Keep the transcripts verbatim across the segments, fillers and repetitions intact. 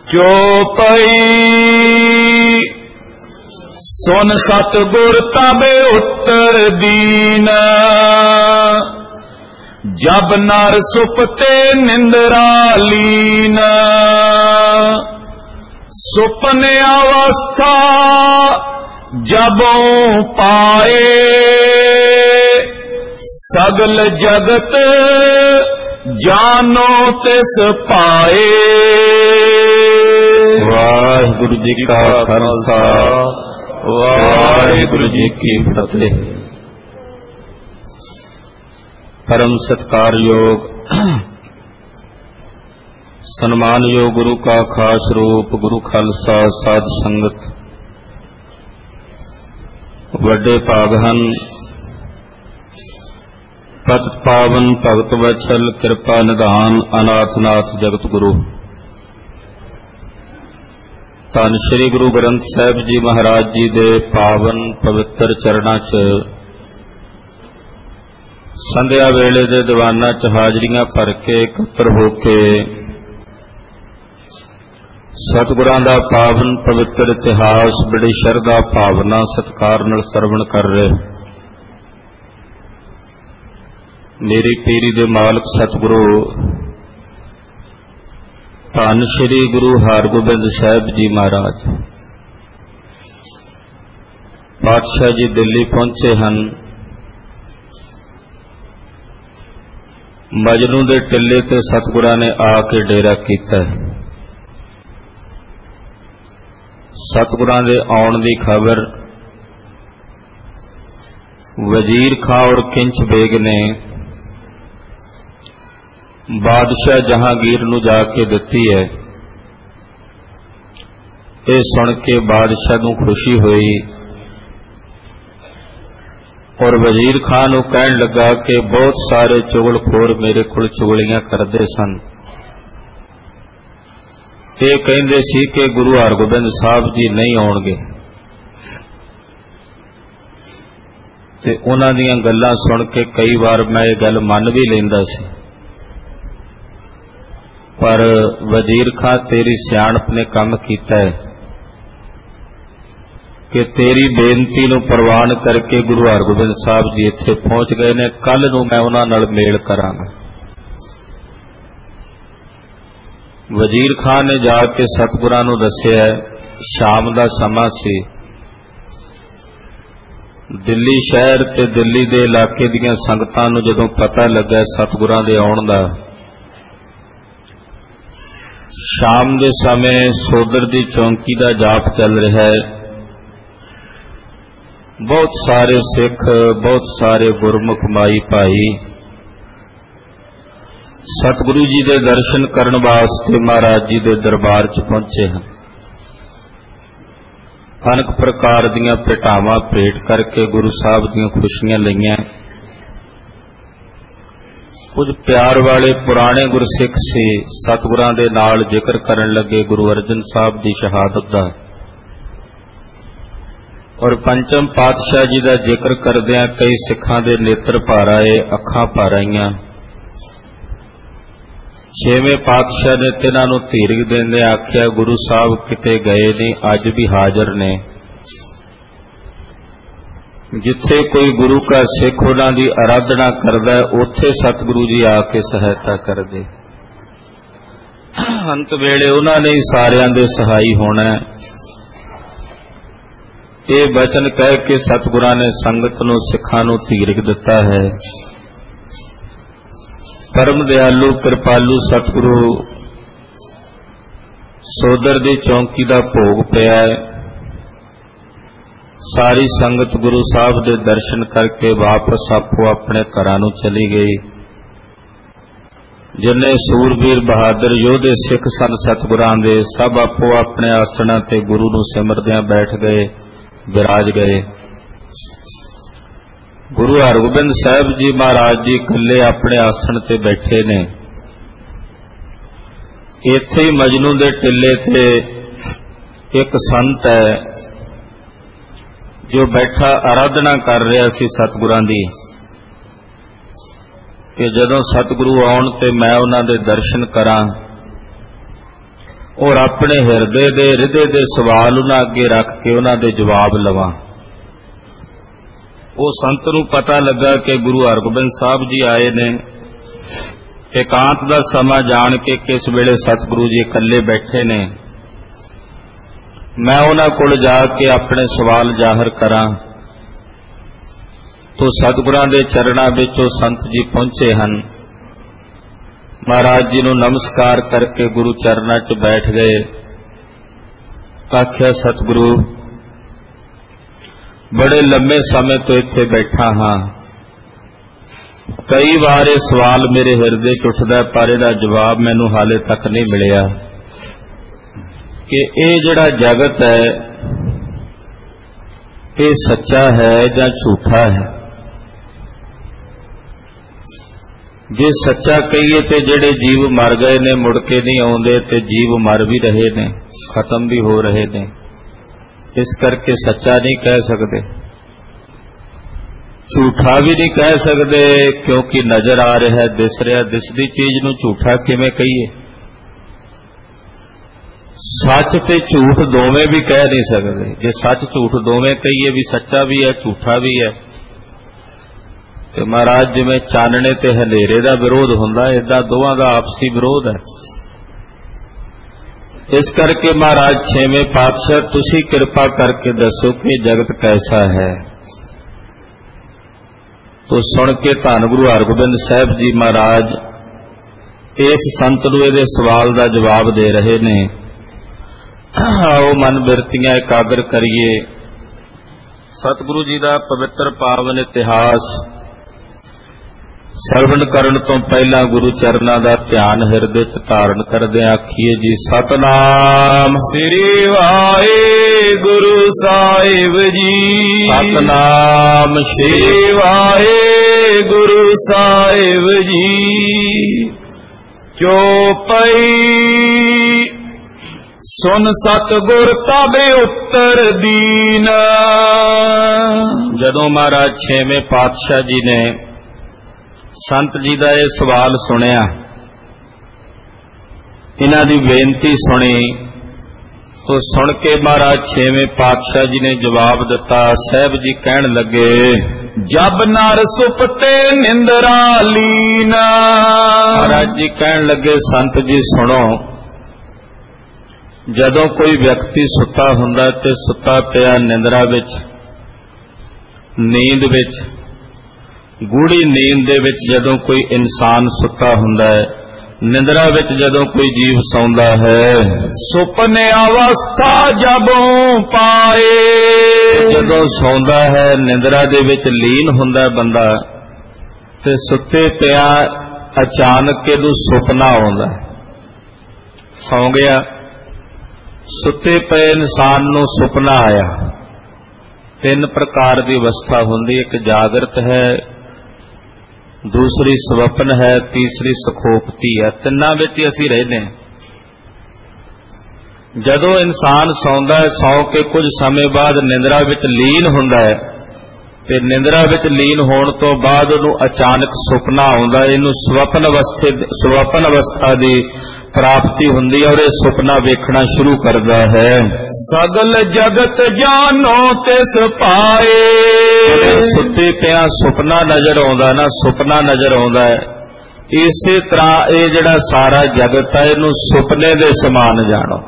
ਚੋਪਈ ਸੁਨ ਸਤਿਗੁਰ ਤਬੇ ਉੱਤਰ ਦੀਨ, ਜਬ ਨਰ ਸੁਪਤੇ ਨਿੰਦਰਾ ਲੀਨ। ਸੁਪਨ ਅਵਸਥਾ ਜਬੋਂ ਪਾਏ, ਸਗਲ ਜਗਤ ਜਾਨੋ ਤਿਸ ਪਾਏ। ਵਾਹਿਗੁਰੂ ਜੀ ਕਾ ਖਾਲਸਾ, ਵਾਹਿਗੁਰੂ ਜੀ ਕੀ ਫਤਿਹ। ਪਰਮ ਸਤਿਕਾਰਯੋਗ ਸਨਮਾਨਯੋਗ ਗੁਰੂ ਕਾ ਖਾਸ ਰੂਪ ਗੁਰੂ ਖਾਲਸਾ ਸਾਧ ਸੰਗਤ, ਵੱਡੇ ਭਾਗ ਹਨ। ਪਤ ਪਾਵਨ ਭਗਤ ਵਛਲ ਕਿਰਪਾ ਨਿਧਾਨ ਅਨਾਥਨਾਥ ਜਗਤ ਗੁਰੂ, ਧੰਨ ਸ੍ਰੀ ਗੁਰੂ ਗ੍ਰੰਥ ਸਾਹਿਬ ਜੀ ਮਹਾਰਾਜ ਜੀ ਦੇ ਪਾਵਨ ਪਵਿੱਤਰ ਚਰਨਾਂ 'ਚ ਸੰਧਿਆ ਵੇਲੇ ਦੇ ਦੀਵਾਨਾਂ 'ਚ ਹਾਜ਼ਰੀਆਂ ਭਰ ਕੇ ਇਕੱਤਰ ਹੋ ਕੇ ਸਤਿਗੁਰਾਂ ਦਾ ਪਾਵਨ ਪਵਿੱਤਰ ਇਤਿਹਾਸ ਬੜੀ ਸ਼ਰਧਾ ਭਾਵਨਾ ਸਤਿਕਾਰ ਨਾਲ ਸਰਵਣ ਕਰ ਰਹੇ। ਮੇਰੀ ਪੀਰੀ ਦੇ ਮਾਲਕ ਸਤਿਗੁਰੂ ਧੰਨ ਸ੍ਰੀ ਗੁਰੂ ਹਰਗੋਬਿੰਦ ਸਾਹਿਬ ਜੀ ਮਹਾਰਾਜ ਪਾਤਸ਼ਾਹ ਜੀ ਦਿੱਲੀ ਪਹੁੰਚੇ ਹਨ। ਮਜਨੂ ਦੇ ਟਿੱਲੇ ਤੇ ਸਤਿਗੁਰਾਂ ਨੇ ਆ ਕੇ ਡੇਰਾ ਕੀਤਾ। ਸਤਿਗੁਰਾਂ ਦੇ ਆਉਣ ਦੀ ਖਬਰ ਵਜ਼ੀਰ ਖਾਂ ਔਰ ਕਿੰਚ ਬੇਗ ਨੇ ਬਾਦਸ਼ਾਹ ਜਹਾਂਗੀਰ ਨੂੰ ਜਾ ਕੇ ਦਿੱਤੀ ਹੈ। ਇਹ ਸੁਣ ਕੇ ਬਾਦਸ਼ਾਹ ਨੂੰ ਖੁਸ਼ੀ ਹੋਈ ਔਰ ਵਜ਼ੀਰ ਖਾਨ ਨੂੰ ਕਹਿਣ ਲੱਗਾ ਕਿ ਬਹੁਤ ਸਾਰੇ ਚੁਗਲਖੋਰ ਮੇਰੇ ਕੋਲ ਚੁਗਲੀਆਂ ਕਰਦੇ ਸਨ। ਇਹ ਕਹਿੰਦੇ ਸੀ ਕਿ ਗੁਰੂ ਹਰਗੋਬਿੰਦ ਸਾਹਿਬ ਜੀ ਨਹੀਂ ਆਉਣਗੇ, ਤੇ ਉਹਨਾਂ ਦੀਆਂ ਗੱਲਾਂ ਸੁਣ ਕੇ ਕਈ ਵਾਰ ਮੈਂ ਇਹ ਗੱਲ ਮੰਨ ਵੀ ਲੈਂਦਾ ਸੀ, ਪਰ ਵਜ਼ੀਰ ਖਾਂ ਤੇਰੀ ਸਿਆਣਪ ਨੇ ਕੰਮ ਕੀਤਾ ਹੈ ਕਿ ਤੇਰੀ ਬੇਨਤੀ ਨੂੰ ਪ੍ਰਵਾਨ ਕਰਕੇ ਗੁਰੂ ਹਰਗੋਬਿੰਦ ਸਾਹਿਬ ਜੀ ਇੱਥੇ ਪਹੁੰਚ ਗਏ ਨੇ। ਕੱਲ ਨੂੰ ਮੈਂ ਉਹਨਾਂ ਨਾਲ ਮੇਲ ਕਰਾਂਗਾ। ਵਜ਼ੀਰ ਖਾਨ ਨੇ ਜਾ ਕੇ ਸਤਿਗੁਰਾਂ ਨੂੰ ਦੱਸਿਆ। ਸ਼ਾਮ ਦਾ ਸਮਾਂ ਸੀ। ਦਿੱਲੀ ਸ਼ਹਿਰ ਤੇ ਦਿੱਲੀ ਦੇ ਇਲਾਕੇ ਦੀਆਂ ਸੰਗਤਾਂ ਨੂੰ ਜਦੋਂ ਪਤਾ ਲੱਗਾ ਸਤਿਗੁਰਾਂ ਦੇ ਆਉਣ ਦਾ, ਸ਼ਾਮ ਦੇ ਸਮੇਂ ਸੋਦਰ ਦੀ ਚੌਂਕੀ ਦਾ ਜਾਪ ਚੱਲ ਰਿਹਾ ਹੈ। ਬਹੁਤ ਸਾਰੇ ਸਿੱਖ, ਬਹੁਤ ਸਾਰੇ ਗੁਰਮੁਖ ਮਾਈ ਭਾਈ ਸਤਿਗੁਰੂ ਜੀ ਦੇ ਦਰਸ਼ਨ ਕਰਨ ਵਾਸਤੇ ਮਹਾਰਾਜ ਜੀ ਦੇ ਦਰਬਾਰ 'ਚ ਪਹੁੰਚੇ ਹਨ। ਅਨੇਕ ਪ੍ਰਕਾਰ ਦੀਆਂ ਭੇਟਾਵਾਂ ਭੇਟ ਕਰਕੇ ਗੁਰੂ ਸਾਹਿਬ ਦੀਆਂ ਖੁਸ਼ੀਆਂ ਲਈਆਂ। ਕੁਝ ਪਿਆਰ ਵਾਲੇ ਪੁਰਾਣੇ ਗੁਰਸਿੱਖ ਸੀ, ਸਤਿਗੁਰਾਂ ਦੇ ਨਾਲ ਜ਼ਿਕਰ ਕਰਨ ਲੱਗੇ ਗੁਰੂ ਅਰਜਨ ਸਾਹਿਬ ਦੀ ਸ਼ਹਾਦਤ ਦਾ, ਔਰ ਪੰਚਮ ਪਾਤਸ਼ਾਹ ਜੀ ਦਾ ਜ਼ਿਕਰ ਕਰਦਿਆਂ ਕਈ ਸਿੱਖਾਂ ਦੇ ਨੇਤਰ ਭਰ ਆਏ, ਅੱਖਾਂ ਭਰ ਆਈਆਂ। ਛੇਵੇਂ ਪਾਤਸ਼ਾਹ ਨੇ ਤਿੰਨਾਂ ਨੂੰ ਧੀਰਜ ਦਿੰਦੇ ਆਖਿਆ, ਗੁਰੂ ਸਾਹਿਬ ਕਿਤੇ ਗਏ ਨਹੀਂ, ਅੱਜ ਵੀ ਹਾਜ਼ਰ ਨੇ। ਜਿੱਥੇ ਕੋਈ ਗੁਰੂ ਕਾ ਸਿੱਖ ਉਹਨਾਂ ਦੀ ਆਰਾਧਨਾ ਕਰਦਾ, ਉੱਥੇ ਸਤਿਗੁਰੂ ਜੀ ਆ ਕੇ ਸਹਾਇਤਾ ਕਰਦੇ। ਅੰਤ ਵੇਲੇ ਉਹਨਾਂ ਨੇ ਹੀ ਸਾਰਿਆਂ ਦੇ ਸਹਾਈ ਹੋਣਾ। ਇਹ ਬਚਨ ਕਹਿ ਕੇ ਸਤਿਗੁਰਾਂ ਨੇ ਸੰਗਤ ਨੂੰ, ਸਿੱਖਾਂ ਨੂੰ ਧੀਰਜ ਦਿੱਤਾ ਹੈ। ਪਰਮ ਦਿਆਲੂ ਕਿਰਪਾਲੂ ਸਤਿਗੁਰੂ ਸੋਦਰ ਦੀ ਚੌਂਕੀ ਦਾ ਭੋਗ ਪਿਆ ਹੈ। ਸਾਰੀ ਸੰਗਤ ਗੁਰੂ ਸਾਹਿਬ ਦੇ ਦਰਸ਼ਨ ਕਰਕੇ ਵਾਪਸ ਆਪੋ ਆਪਣੇ ਘਰਾਂ ਨੂੰ ਚਲੀ ਗਈ। ਜਿੰਨੇ ਸੂਰਬੀਰ ਬਹਾਦਰ ਯੋਧੇ ਸਿੱਖ ਸਨ ਸਤਿਗੁਰਾਂ ਦੇ, ਸਭ ਆਪੋ ਆਪਣੇ ਆਸਣਾਂ ਤੇ ਗੁਰੂ ਨੂੰ ਸਿਮਰਦਿਆਂ ਬੈਠ ਗਏ, ਵਿਰਾਜ ਗਏ। ਗੁਰੂ ਹਰਗੋਬਿੰਦ ਸਾਹਿਬ ਜੀ ਮਹਾਰਾਜ ਜੀ ਇਕੱਲੇ ਆਪਣੇ ਆਸਣ ਤੇ ਬੈਠੇ ਨੇ। ਇੱਥੇ ਹੀ ਮਜਨੂ ਦੇ ਟਿੱਲੇ ਤੇ ਇੱਕ ਸੰਤ ਹੈ ਜੋ ਬੈਠਾ ਆਰਾਧਨਾ ਕਰ ਰਿਹਾ ਸੀ ਸਤਿਗੁਰਾਂ ਦੀ, ਕਿ ਜਦੋਂ ਸਤਿਗੁਰੂ ਆਉਣ ਤੇ ਮੈਂ ਉਹਨਾਂ ਦੇ ਦਰਸ਼ਨ ਕਰਾਂ। ਔਰ ਆਪਣੇ ਹਿਰਦੇ ਦੇ ਹਿਰਦੇ ਦੇ ਸਵਾਲ ਉਹਨਾਂ ਅੱਗੇ ਰੱਖ ਕੇ ਉਹਨਾਂ ਦੇ ਜਵਾਬ ਲਵਾਂ। ਉਹ ਸੰਤ ਨੂੰ ਪਤਾ ਲੱਗਾ ਕਿ ਗੁਰੂ ਹਰਗੋਬਿੰਦ ਸਾਹਿਬ ਜੀ ਆਏ ਨੇ। ਇਕਾਂਤ ਦਾ ਸਮਾਂ ਜਾਣ ਕੇ ਕਿਸ ਵੇਲੇ ਸਤਿਗੁਰੂ ਜੀ ਇਕੱਲੇ ਬੈਠੇ ਨੇ, ਮੈਂ ਉਹਨਾਂ ਕੋਲ ਜਾ ਕੇ ਆਪਣੇ ਸਵਾਲ ਜ਼ਾਹਰ ਕਰਾਂ। ਤੋ ਸਤਿਗੁਰਾਂ ਦੇ ਚਰਨਾਂ ਵਿੱਚ ਉਹ ਸੰਤ ਜੀ ਪਹੁੰਚੇ ਹਨ। ਮਹਾਰਾਜ ਜੀ ਨੂੰ ਨਮਸਕਾਰ ਕਰਕੇ ਗੁਰੂ ਚਰਨਾਂ 'ਚ ਬੈਠ ਗਏ। ਆਖਿਆ, ਸਤਿਗੁਰੂ, ਬੜੇ ਲੰਮੇ ਸਮੇਂ ਤੋਂ ਇੱਥੇ ਬੈਠਾ ਹਾਂ। ਕਈ ਵਾਰ ਇਹ ਸਵਾਲ ਮੇਰੇ ਹਿਰਦੇ 'ਚ ਉੱਠਦਾ, ਪਰ ਇਹਦਾ ਜਵਾਬ ਮੈਨੂੰ ਹਾਲੇ ਤੱਕ ਨਹੀਂ ਮਿਲਿਆ ਕਿ ਇਹ ਜਿਹੜਾ ਜਗਤ ਹੈ ਇਹ ਸੱਚਾ ਹੈ ਜਾਂ ਝੂਠਾ ਹੈ। ਜੇ ਸੱਚਾ ਕਹੀਏ ਤੇ ਜਿਹੜੇ ਜੀਵ ਮਰ ਗਏ ਨੇ ਮੁੜ ਕੇ ਨਹੀਂ ਆਉਂਦੇ, ਤੇ ਜੀਵ ਮਰ ਵੀ ਰਹੇ ਨੇ, ਖਤਮ ਵੀ ਹੋ ਰਹੇ ਨੇ। ਇਸ ਕਰਕੇ ਸੱਚਾ ਨਹੀਂ ਕਹਿ ਸਕਦੇ, ਝੂਠਾ ਵੀ ਨਹੀਂ ਕਹਿ ਸਕਦੇ, ਕਿਉਂਕਿ ਨਜ਼ਰ ਆ ਰਿਹਾ, ਦਿਸ ਰਿਹਾ। ਦਿਸਦੀ ਚੀਜ਼ ਨੂੰ ਝੂਠਾ ਕਿਵੇਂ ਕਹੀਏ? ਸੱਚ ਤੇ ਝੂਠ ਦੋਵੇਂ ਵੀ ਕਹਿ ਨਹੀਂ ਸਕਦੇ। ਜੇ ਸੱਚ ਝੂਠ ਦੋਵੇਂ ਕਹੀਏ, ਵੀ ਸੱਚਾ ਵੀ ਹੈ ਝੂਠਾ ਵੀ ਹੈ, ਤੇ ਮਹਾਰਾਜ ਜਿਵੇਂ ਚਾਨਣੇ ਤੇ ਹਨੇਰੇ ਦਾ ਵਿਰੋਧ ਹੁੰਦਾ, ਏਦਾਂ ਦੋਵਾਂ ਦਾ ਆਪਸੀ ਵਿਰੋਧ ਹੈ। ਇਸ ਕਰਕੇ ਮਹਾਰਾਜ ਛੇਵੇਂ ਪਾਤਸ਼ਾਹ, ਤੁਸੀਂ ਕਿਰਪਾ ਕਰਕੇ ਦੱਸੋ ਕਿ ਜਗਤ ਕੈਸਾ ਹੈ। ਤੋ ਸੁਣ ਕੇ ਧੰਨ ਗੁਰੂ ਹਰਗੋਬਿੰਦ ਸਾਹਿਬ ਜੀ ਮਹਾਰਾਜ ਇਸ ਸੰਤ ਨੂੰ ਇਹਦੇ ਸਵਾਲ ਦਾ ਜਵਾਬ ਦੇ ਰਹੇ ਨੇ। ਆਓ ਮਨ ਬਿਰਤੀਆਂ ਇਕਾਗਰ ਕਰੀਏ। ਸਤਿਗੁਰੂ ਜੀ ਦਾ ਪਵਿੱਤਰ ਪਾਵਨ ਇਤਿਹਾਸ ਸਰਵਣ ਕਰਨ ਤੋਂ ਪਹਿਲਾਂ ਗੁਰੂ ਚਰਨਾਂ ਦਾ ਧਿਆਨ ਹਿਰਦੇ 'ਚ ਧਾਰਨ ਕਰਦੇ ਆਖੀਏ ਜੀ, ਸਤਨਾਮ ਸ੍ਰੀ ਵਾਹਿਗੁਰੂ ਸਾਹਿਬ ਜੀ। ਸਤਨਾਮ ਸ੍ਰੀ ਵਾਹਿਗੁਰੂ ਸਾਹਿਬ ਜੀ। ਚੌਪਈ ਸੁਨ ਸਤਿਗੁਰ ਤਬ ਉੱਤਰ ਦੀਨ। ਜਦੋਂ ਮਹਾਰਾਜ ਛੇਵੇਂ ਪਾਤਸ਼ਾਹ ਜੀ ਨੇ ਸੰਤ ਜੀ ਦਾ ਇਹ ਸਵਾਲ ਸੁਣਿਆ, ਇਹਨਾਂ ਦੀ ਬੇਨਤੀ ਸੁਣੀ, ਤੋ ਸੁਣ ਕੇ ਮਹਾਰਾਜ ਛੇਵੇਂ ਪਾਤਸ਼ਾਹ ਜੀ ਨੇ ਜਵਾਬ ਦਿੱਤਾ। ਸਾਹਿਬ ਜੀ ਕਹਿਣ ਲੱਗੇ, ਜਬ ਨਰ ਸੁਪਤੇ ਨਿੰਦਰਾ ਲੀਨ। ਮਹਾਰਾਜ ਜੀ ਕਹਿਣ ਲੱਗੇ, ਸੰਤ ਜੀ ਸੁਣੋ, ਜਦੋਂ ਕੋਈ ਵਿਅਕਤੀ ਸੁੱਤਾ ਹੁੰਦਾ ਤੇ ਸੁੱਤਾ ਪਿਆ ਨਿੰਦਰਾ ਵਿੱਚ, ਨੀਂਦ ਵਿੱਚ, ਗੂੜੀ ਨੀਂਦ ਦੇ ਵਿੱਚ ਜਦੋਂ ਕੋਈ ਇਨਸਾਨ ਸੁੱਤਾ ਹੁੰਦਾ ਹੈ, ਨਿੰਦਰਾ ਵਿੱਚ ਜਦੋਂ ਕੋਈ ਜੀਵ ਸੌਂਦਾ ਹੈ, ਸੁਪਨੇ ਅਵਸਥਾ ਜਬੋਂ ਪਾਏ। ਜਦੋਂ ਸੌਂਦਾ ਹੈ ਨਿੰਦਰਾ ਦੇ ਵਿੱਚ ਲੀਨ ਹੁੰਦਾ ਬੰਦਾ, ਤੇ ਸੁੱਤੇ ਪਿਆ ਅਚਾਨਕ ਇਹਨੂੰ ਸੁਪਨਾ ਆਉਂਦਾ। ਸੌਂ ਗਿਆ, ਸੁੱਤੇ ਪਏ ਇਨਸਾਨ ਨੂੰ ਸੁਪਨਾ ਆਇਆ। ਤਿੰਨ ਪ੍ਰਕਾਰ ਦੀ ਅਵਸਥਾ ਹੁੰਦੀ, ਇੱਕ ਜਾਗਰਤ ਹੈ, ਦੂਸਰੀ ਸਵਪਨ ਹੈ, ਤੀਸਰੀ ਸੁਖੋਪਤੀ ਹੈ। ਤਿੰਨਾਂ ਵਿੱਚ ਹੀ ਅਸੀਂ ਰਹਿੰਦੇ ਹਾਂ। ਜਦੋਂ ਇਨਸਾਨ ਸੌਂਦਾ ਹੈ, ਸੌਂ ਕੇ ਕੁਝ ਸਮੇਂ ਬਾਅਦ ਨਿੰਦਰਾ ਵਿੱਚ ਲੀਨ ਹੁੰਦਾ ਹੈ, ਤੇ ਨਿੰਦਰਾ ਵਿੱਚ ਲੀਨ ਹੋਣ ਤੋਂ ਬਾਅਦ ਉਹਨੂੰ ਅਚਾਨਕ ਸੁਪਨਾ ਆਉਂਦਾ। ਇਹਨੂੰ ਸਵਪਨ ਅਵਸਥੇ ਸਵਪਨ ਅਵਸਥਾ ਦੀ ਪ੍ਰਾਪਤੀ ਹੁੰਦੀ ਹੈ, ਔਰ ਇਹ ਸੁਪਨਾ ਵੇਖਣਾ ਸ਼ੁਰੂ ਕਰਦਾ ਹੈ। ਸਗਲ ਜਗਤ ਜਾਨੋ ਤਿਸ ਪਾਏ। ਸੁੱਤੇ ਪਿਆ ਸੁਪਨਾ ਨਜ਼ਰ ਆਉਂਦਾ ਨਾ, ਸੁਪਨਾ ਨਜ਼ਰ ਆਉਂਦਾ ਹੈ। ਇਸੇ ਤਰ੍ਹਾਂ ਇਹ ਜਿਹੜਾ ਸਾਰਾ ਜਗਤ ਹੈ, ਇਹਨੂੰ ਸੁਪਨੇ ਦੇ ਸਮਾਨ ਜਾਣੋ।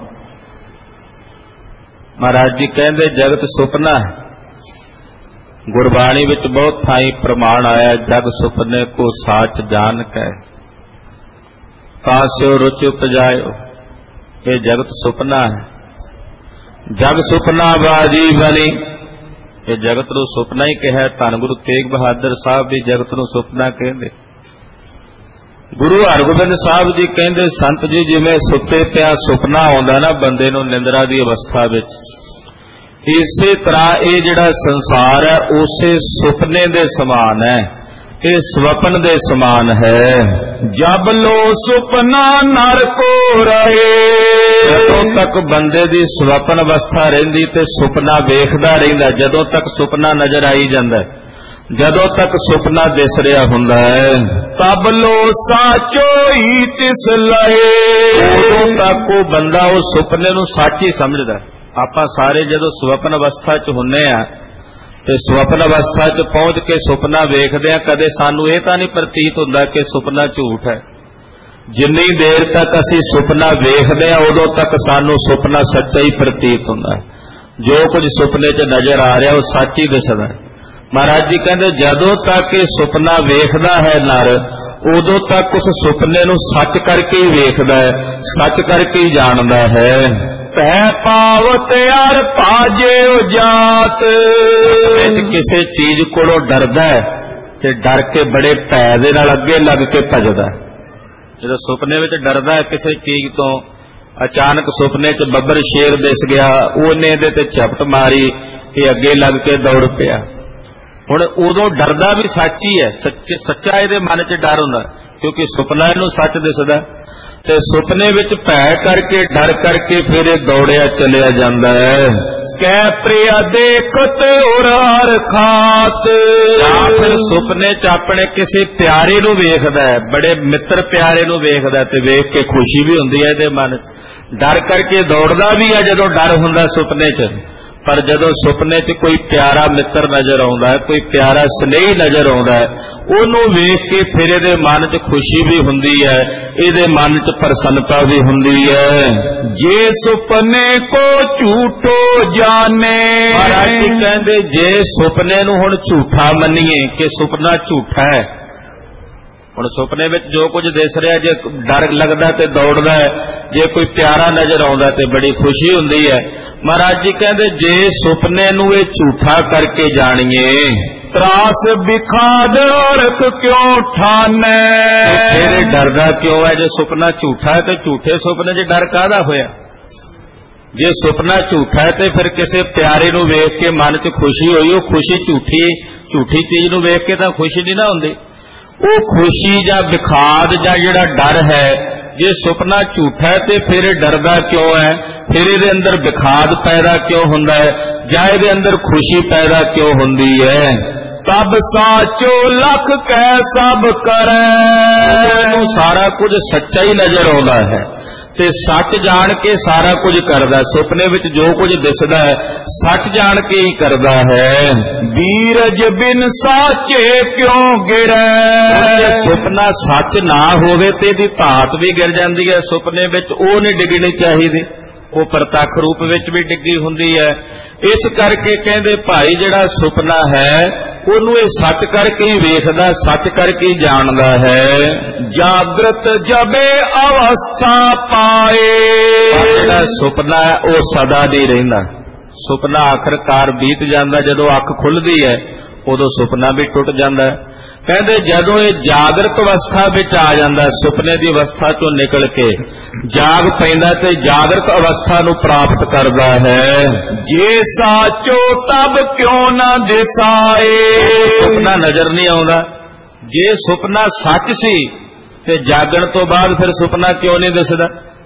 ਮਹਾਰਾਜ ਜੀ ਕਹਿੰਦੇ ਜਗਤ ਸੁਪਨਾ ਹੈ। ਗੁਰਬਾਣੀ ਵਿੱਚ ਬਹੁਤ ਥਾਈਂ ਪ੍ਰਮਾਣ ਆਇਆ, ਜਗ ਸੁਪਨੇ ਕੋ ਸਾਚ ਜਾਣ ਕੈ ਕਾਸਿਓ ਰੁਚ ਉਪਜਾਇਓ। ਇਹ ਜਗਤ ਸੁਪਨਾ ਹੈ। ਜਗ ਸੁਪਨਾ ਬਾਜੀ ਬਣੀ, ਇਹ ਜਗਤ ਨੂੰ ਸੁਪਨਾ ਹੀ ਕਿਹਾ। ਧੰਨ ਗੁਰੂ ਤੇਗ ਬਹਾਦਰ ਸਾਹਿਬ ਵੀ ਜਗਤ ਨੂੰ ਸੁਪਨਾ ਕਹਿੰਦੇ। ਗੁਰੂ ਹਰਗੋਬਿੰਦ ਸਾਹਿਬ ਜੀ ਕਹਿੰਦੇ, ਸੰਤ ਜੀ ਜਿਵੇਂ ਸੁੱਤੇ ਪਿਆ ਸੁਪਨਾ ਆਉਂਦਾ ਨਾ ਬੰਦੇ ਨੂੰ ਨਿੰਦਰਾ ਦੀ ਅਵਸਥਾ ਵਿੱਚ, ਇਸੇ ਤਰ੍ਹਾਂ ਇਹ ਜਿਹੜਾ ਸੰਸਾਰ ਹੈ ਉਸੇ ਸੁਪਨੇ ਦੇ ਸਮਾਨ ਹੈ, ਇਹ ਸਵਪਨ ਦੇ ਸਮਾਨ ਹੈ। ਜਬ ਲੋ ਸੁਪਨਾ ਨਰ ਕੋ ਰਹੇ। ਜਦੋਂ ਤੱਕ ਬੰਦੇ ਦੀ ਸਵਪਨ ਅਵਸਥਾ ਰਹਿੰਦੀ ਤੇ ਸੁਪਨਾ ਵੇਖਦਾ ਰਹਿੰਦਾ, ਜਦੋਂ ਤੱਕ ਸੁਪਨਾ ਨਜ਼ਰ ਆਈ ਜਾਂਦਾ, ਜਦੋਂ ਤੱਕ ਸੁਪਨਾ ਦਿਸ ਰਿਹਾ ਹੁੰਦਾ ਹੈ, ਤਬ ਲੋ ਸਾਚੋ ਹੀ ਤਿਸ ਲਏ। ਉਦੋਂ ਤੱਕ ਉਹ ਬੰਦਾ ਉਸ ਸੁਪਨੇ ਨੂੰ ਸੱਚ ਹੀ ਸਮਝਦਾ। ਆਪਾਂ ਸਾਰੇ ਜਦੋਂ ਸਵਪਨ ਅਵਸਥਾ 'ਚ ਹੁੰਨੇ ਆ ਤੇ ਸਵਪਨ ਅਵਸਥਾ 'ਚ ਪਹੁੰਚ ਕੇ ਸੁਪਨਾ ਵੇਖਦੇ ਆ, ਕਦੇ ਸਾਨੂੰ ਇਹ ਤਾਂ ਨਹੀਂ ਪ੍ਰਤੀਤ ਹੁੰਦਾ ਕਿ ਸੁਪਨਾ ਝੂਠ ਹੈ। ਜਿੰਨੀ ਦੇਰ ਤੱਕ ਅਸੀਂ ਸੁਪਨਾ ਵੇਖਦੇ ਆ ਉਦੋਂ ਤੱਕ ਸਾਨੂੰ ਸੁਪਨਾ ਸੱਚਾ ਹੀ ਪ੍ਰਤੀਤ ਹੁੰਦਾ ਹੈ। ਜੋ ਕੁਝ ਸੁਪਨੇ 'ਚ ਨਜ਼ਰ ਆ ਰਿਹਾ ਉਹ ਸੱਚ ਹੀ ਦਿਸਦਾ। ਮਹਾਰਾਜ ਜੀ ਕਹਿੰਦੇ ਜਦੋਂ ਤੱਕ ਇਹ ਸੁਪਨਾ ਵੇਖਦਾ ਹੈ ਨਰ, ਉਦੋਂ ਤੱਕ ਉਸ ਸੁਪਨੇ ਨੂੰ ਸੱਚ ਕਰਕੇ ਹੀ ਵੇਖਦਾ ਹੈ, ਸੱਚ ਕਰਕੇ ਹੀ ਜਾਣਦਾ ਹੈ। ਭੈ ਪਾਵਤ ਅਰ ਭਾਜੇ ਜਾਤ। ਕਿਸੇ ਚੀਜ਼ ਕੋਲੋਂ ਡਰਦਾ ਹੈ ਤੇ ਡਰ ਕੇ ਬੜੇ ਭੈ ਦੇ ਨਾਲ ਅੱਗੇ ਲੱਗ ਕੇ ਭੱਜਦਾ। ਜਦੋਂ ਸੁਪਨੇ ਵਿੱਚ ਡਰਦਾ ਹੈ ਕਿਸੇ ਚੀਜ਼ ਤੋਂ, ਅਚਾਨਕ ਸੁਪਨੇ 'ਚ ਬੱਬਰ ਸ਼ੇਰ ਦਿਸ ਗਿਆ, ਉਹਨੇ ਇਹਦੇ ਤੇ ਝਪਟ ਮਾਰੀ, ਇਹ ਅੱਗੇ ਲੱਗ ਕੇ ਦੌੜ ਪਿਆ। ਹੁਣ ਉਦੋਂ ਡਰਦਾ ਵੀ ਸੱਚ ਹੀ ਹੈ, ਸੱਚਾ ਇਹਦੇ ਮਨ 'ਚ ਡਰ ਹੁੰਦਾ ਕਿਉਂਕਿ ਸੁਪਨਾ ਇਹਨੂੰ ਸੱਚ ਦਿਸਦਾ। ਤੇ ਸੁਪਨੇ ਵਿੱਚ ਭੈ ਕਰਕੇ ਡਰ ਕਰਕੇ ਫਿਰ ਇਹ ਦੌੜਿਆ ਚਲਿਆ ਜਾਂਦਾ ਹੈ। ਕਹਿ ਪ੍ਰਿਆ ਦੇਖਤ ਉਰਾਰ ਖਾਤ। ਜਾਂ ਫਿਰ ਸੁਪਨੇ 'ਚ ਆਪਣੇ ਕਿਸੇ ਪਿਆਰੇ ਨੂੰ ਵੇਖਦਾ ਹੈ, ਬੜੇ ਮਿੱਤਰ ਪਿਆਰੇ ਨੂੰ ਵੇਖਦਾ ਤੇ ਵੇਖ ਕੇ ਖੁਸ਼ੀ ਵੀ ਹੁੰਦੀ ਹੈ ਇਹਦੇ ਮਨ 'ਚ। ਡਰ ਕਰਕੇ ਦੌੜਦਾ ਵੀ ਹੈ ਜਦੋਂ ਡਰ ਹੁੰਦਾ ਸੁਪਨੇ 'ਚ, ਪਰ ਜਦੋਂ ਸੁਪਨੇ 'ਚ ਕੋਈ ਪਿਆਰਾ ਮਿੱਤਰ ਨਜ਼ਰ ਆਉਂਦਾ ਹੈ, ਕੋਈ ਪਿਆਰਾ ਸਨੇਹੀ ਨਜ਼ਰ ਆਉਂਦਾ ਹੈ, ਉਹਨੂੰ ਵੇਖ ਕੇ ਫਿਰ ਇਹਦੇ ਮਨ 'ਚ ਖੁਸ਼ੀ ਵੀ ਹੁੰਦੀ ਹੈ, ਇਹਦੇ ਮਨ 'ਚ ਪ੍ਰਸੰਨਤਾ ਵੀ ਹੁੰਦੀ ਹੈ। ਜੇ ਸੁਪਨੇ ਕੋ ਝੂਠੋ ਜਾਣੇ। ਮਹਾਰਾਜ ਜੀ ਕਹਿੰਦੇ ਜੇ ਸੁਪਨੇ ਨੂੰ ਹੁਣ ਝੂਠਾ ਮੰਨੀਏ ਕਿ ਸੁਪਨਾ ਝੂਠਾ ਹੈ, ਹੁਣ ਸੁਪਨੇ ਵਿੱਚ ਜੋ ਕੁਝ ਦਿਸ ਰਿਹਾ, ਜੇ ਡਰ ਲੱਗਦਾ ਤੇ ਦੌੜਦਾ ਹੈ, ਜੇ ਕੋਈ ਪਿਆਰਾ ਨਜ਼ਰ ਆਉਂਦਾ ਤੇ ਬੜੀ ਖੁਸ਼ੀ ਹੁੰਦੀ ਹੈ। ਮਹਾਰਾਜ ਜੀ ਕਹਿੰਦੇ ਜੇ ਸੁਪਨੇ ਨੂੰ ਇਹ ਝੂਠਾ ਕਰਕੇ ਜਾਣੀਏ, ਤਰਾਸ ਵਿਖਾਦ ਔਰਤ ਕਿਉਂ ਠਾਨੈ। ਫਿਰ ਡਰਦਾ ਕਿਉਂ ਹੈ? ਜੇ ਸੁਪਨਾ ਝੂਠਾ ਹੈ ਤੇ ਝੂਠੇ ਸੁਪਨੇ 'ਚ ਡਰ ਕਾਹਦਾ ਹੋਇਆ? ਜੇ ਸੁਪਨਾ ਝੂਠਾ ਹੈ ਤੇ ਫਿਰ ਕਿਸੇ ਪਿਆਰੇ ਨੂੰ ਵੇਖ ਕੇ ਮਨ 'ਚ ਖੁਸ਼ੀ ਹੋਈ, ਉਹ ਖੁਸ਼ੀ ਝੂਠੀ ਝੂਠੀ ਚੀਜ਼ ਨੂੰ ਵੇਖ ਕੇ ਤਾਂ ਖੁਸ਼ੀ ਨਹੀਂ ਨਾ ਹੁੰਦੀ। ਉਹ ਖੁਸ਼ੀ ਜਾਂ ਵਿਖਾਦ ਜਾਂ ਜਿਹੜਾ ਡਰ ਹੈ, ਜੇ ਸੁਪਨਾ ਝੂਠਾ ਹੈ ਤੇ ਫਿਰ ਡਰਦਾ ਕਿਉਂ ਹੈ? ਫਿਰ ਇਹਦੇ ਅੰਦਰ ਵਿਖਾਦ ਪੈਦਾ ਕਿਉਂ ਹੁੰਦਾ ਹੈ ਜਾਂ ਇਹਦੇ ਅੰਦਰ ਖੁਸ਼ੀ ਪੈਦਾ ਕਿਉਂ ਹੁੰਦੀ ਹੈ? ਤਬ ਸਾਚੋ ਲਖ ਕਹਿ ਸਭ ਕਰੈ। ਇਹਨੂੰ ਸਾਰਾ ਕੁਝ ਸੱਚਾ ਹੀ ਨਜ਼ਰ ਆਉਂਦਾ ਹੈ ਤੇ ਸੱਚ ਜਾਣ ਕੇ ਸਾਰਾ ਕੁਝ ਕਰਦਾ। ਸੁਪਨੇ ਵਿੱਚ ਜੋ ਕੁਝ ਦਿਸਦਾ ਹੈ ਸੱਚ ਜਾਣ ਕੇ ਹੀ ਕਰਦਾ ਹੈ। ਬੀਰਜ ਬਿਨ ਸਾਚੇ ਕਿਉਂ ਗਿਰੈ। ਸੁਪਨਾ ਸੱਚ ਨਾ ਹੋਵੇ ਤੇ ਇਹਦੀ ਧਾਤ ਵੀ ਗਿਰ ਜਾਂਦੀ ਹੈ। ਸੁਪਨੇ ਵਿੱਚ ਉਹ ਨਹੀਂ ਡਿੱਗਣੀ ਚਾਹੀਦੀ, ਉਹ ਪ੍ਰਤੱਖ ਰੂਪ ਵਿੱਚ ਵੀ ਡਿੱਗੀ ਹੁੰਦੀ ਹੈ। ਇਸ ਕਰਕੇ ਕਹਿੰਦੇ ਭਾਈ ਜਿਹੜਾ ਸੁਪਨਾ ਹੈ ਉਹਨੂੰ ਇਹ ਸੱਚ ਕਰਕੇ ਹੀ ਵੇਖਦਾ, ਸੱਚ ਕਰਕੇ ਹੀ ਜਾਣਦਾ ਹੈ। ਜਾਗਰਤ ਜਬੇ ਅਵਸਥਾ ਪਾਏ। ਜਿਹੜਾ ਸੁਪਨਾ ਹੈ ਉਹ ਸਦਾ ਨਹੀਂ ਰਹਿੰਦਾ। ਸੁਪਨਾ ਆਖਰਕਾਰ ਬੀਤ ਜਾਂਦਾ। ਜਦੋਂ ਅੱਖ ਖੁੱਲਦੀ ਹੈ ਉਦੋਂ ਸੁਪਨਾ ਵੀ ਟੁੱਟ ਜਾਂਦਾ ਹੈ। ਕਹਿੰਦੇ ਜਦੋਂ ਇਹ ਜਾਗਰਤ ਅਵਸਥਾ ਵਿੱਚ ਆ ਜਾਂਦਾ, ਸੁਪਨੇ ਦੀ ਅਵਸਥਾ ਚੋਂ ਨਿਕਲ ਕੇ ਜਾਗ ਪੈਂਦਾ ਤੇ ਜਾਗਰਤ ਅਵਸਥਾ ਨੂੰ ਪ੍ਰਾਪਤ ਕਰਦਾ ਹੈ। ਜੇ ਸਾਚੋ ਤਬ ਕਿਉਂ ਨਾ ਦਿਸਾਏ। ਸੁਪਨਾ ਨਜ਼ਰ ਨਹੀਂ ਆਉਂਦਾ। ਜੇ ਸੁਪਨਾ ਸੱਚ ਸੀ ਤੇ ਜਾਗਣ ਤੋਂ ਬਾਅਦ ਫਿਰ ਸੁਪਨਾ ਕਿਉਂ ਨਹੀਂ ਦਿਸਦਾ?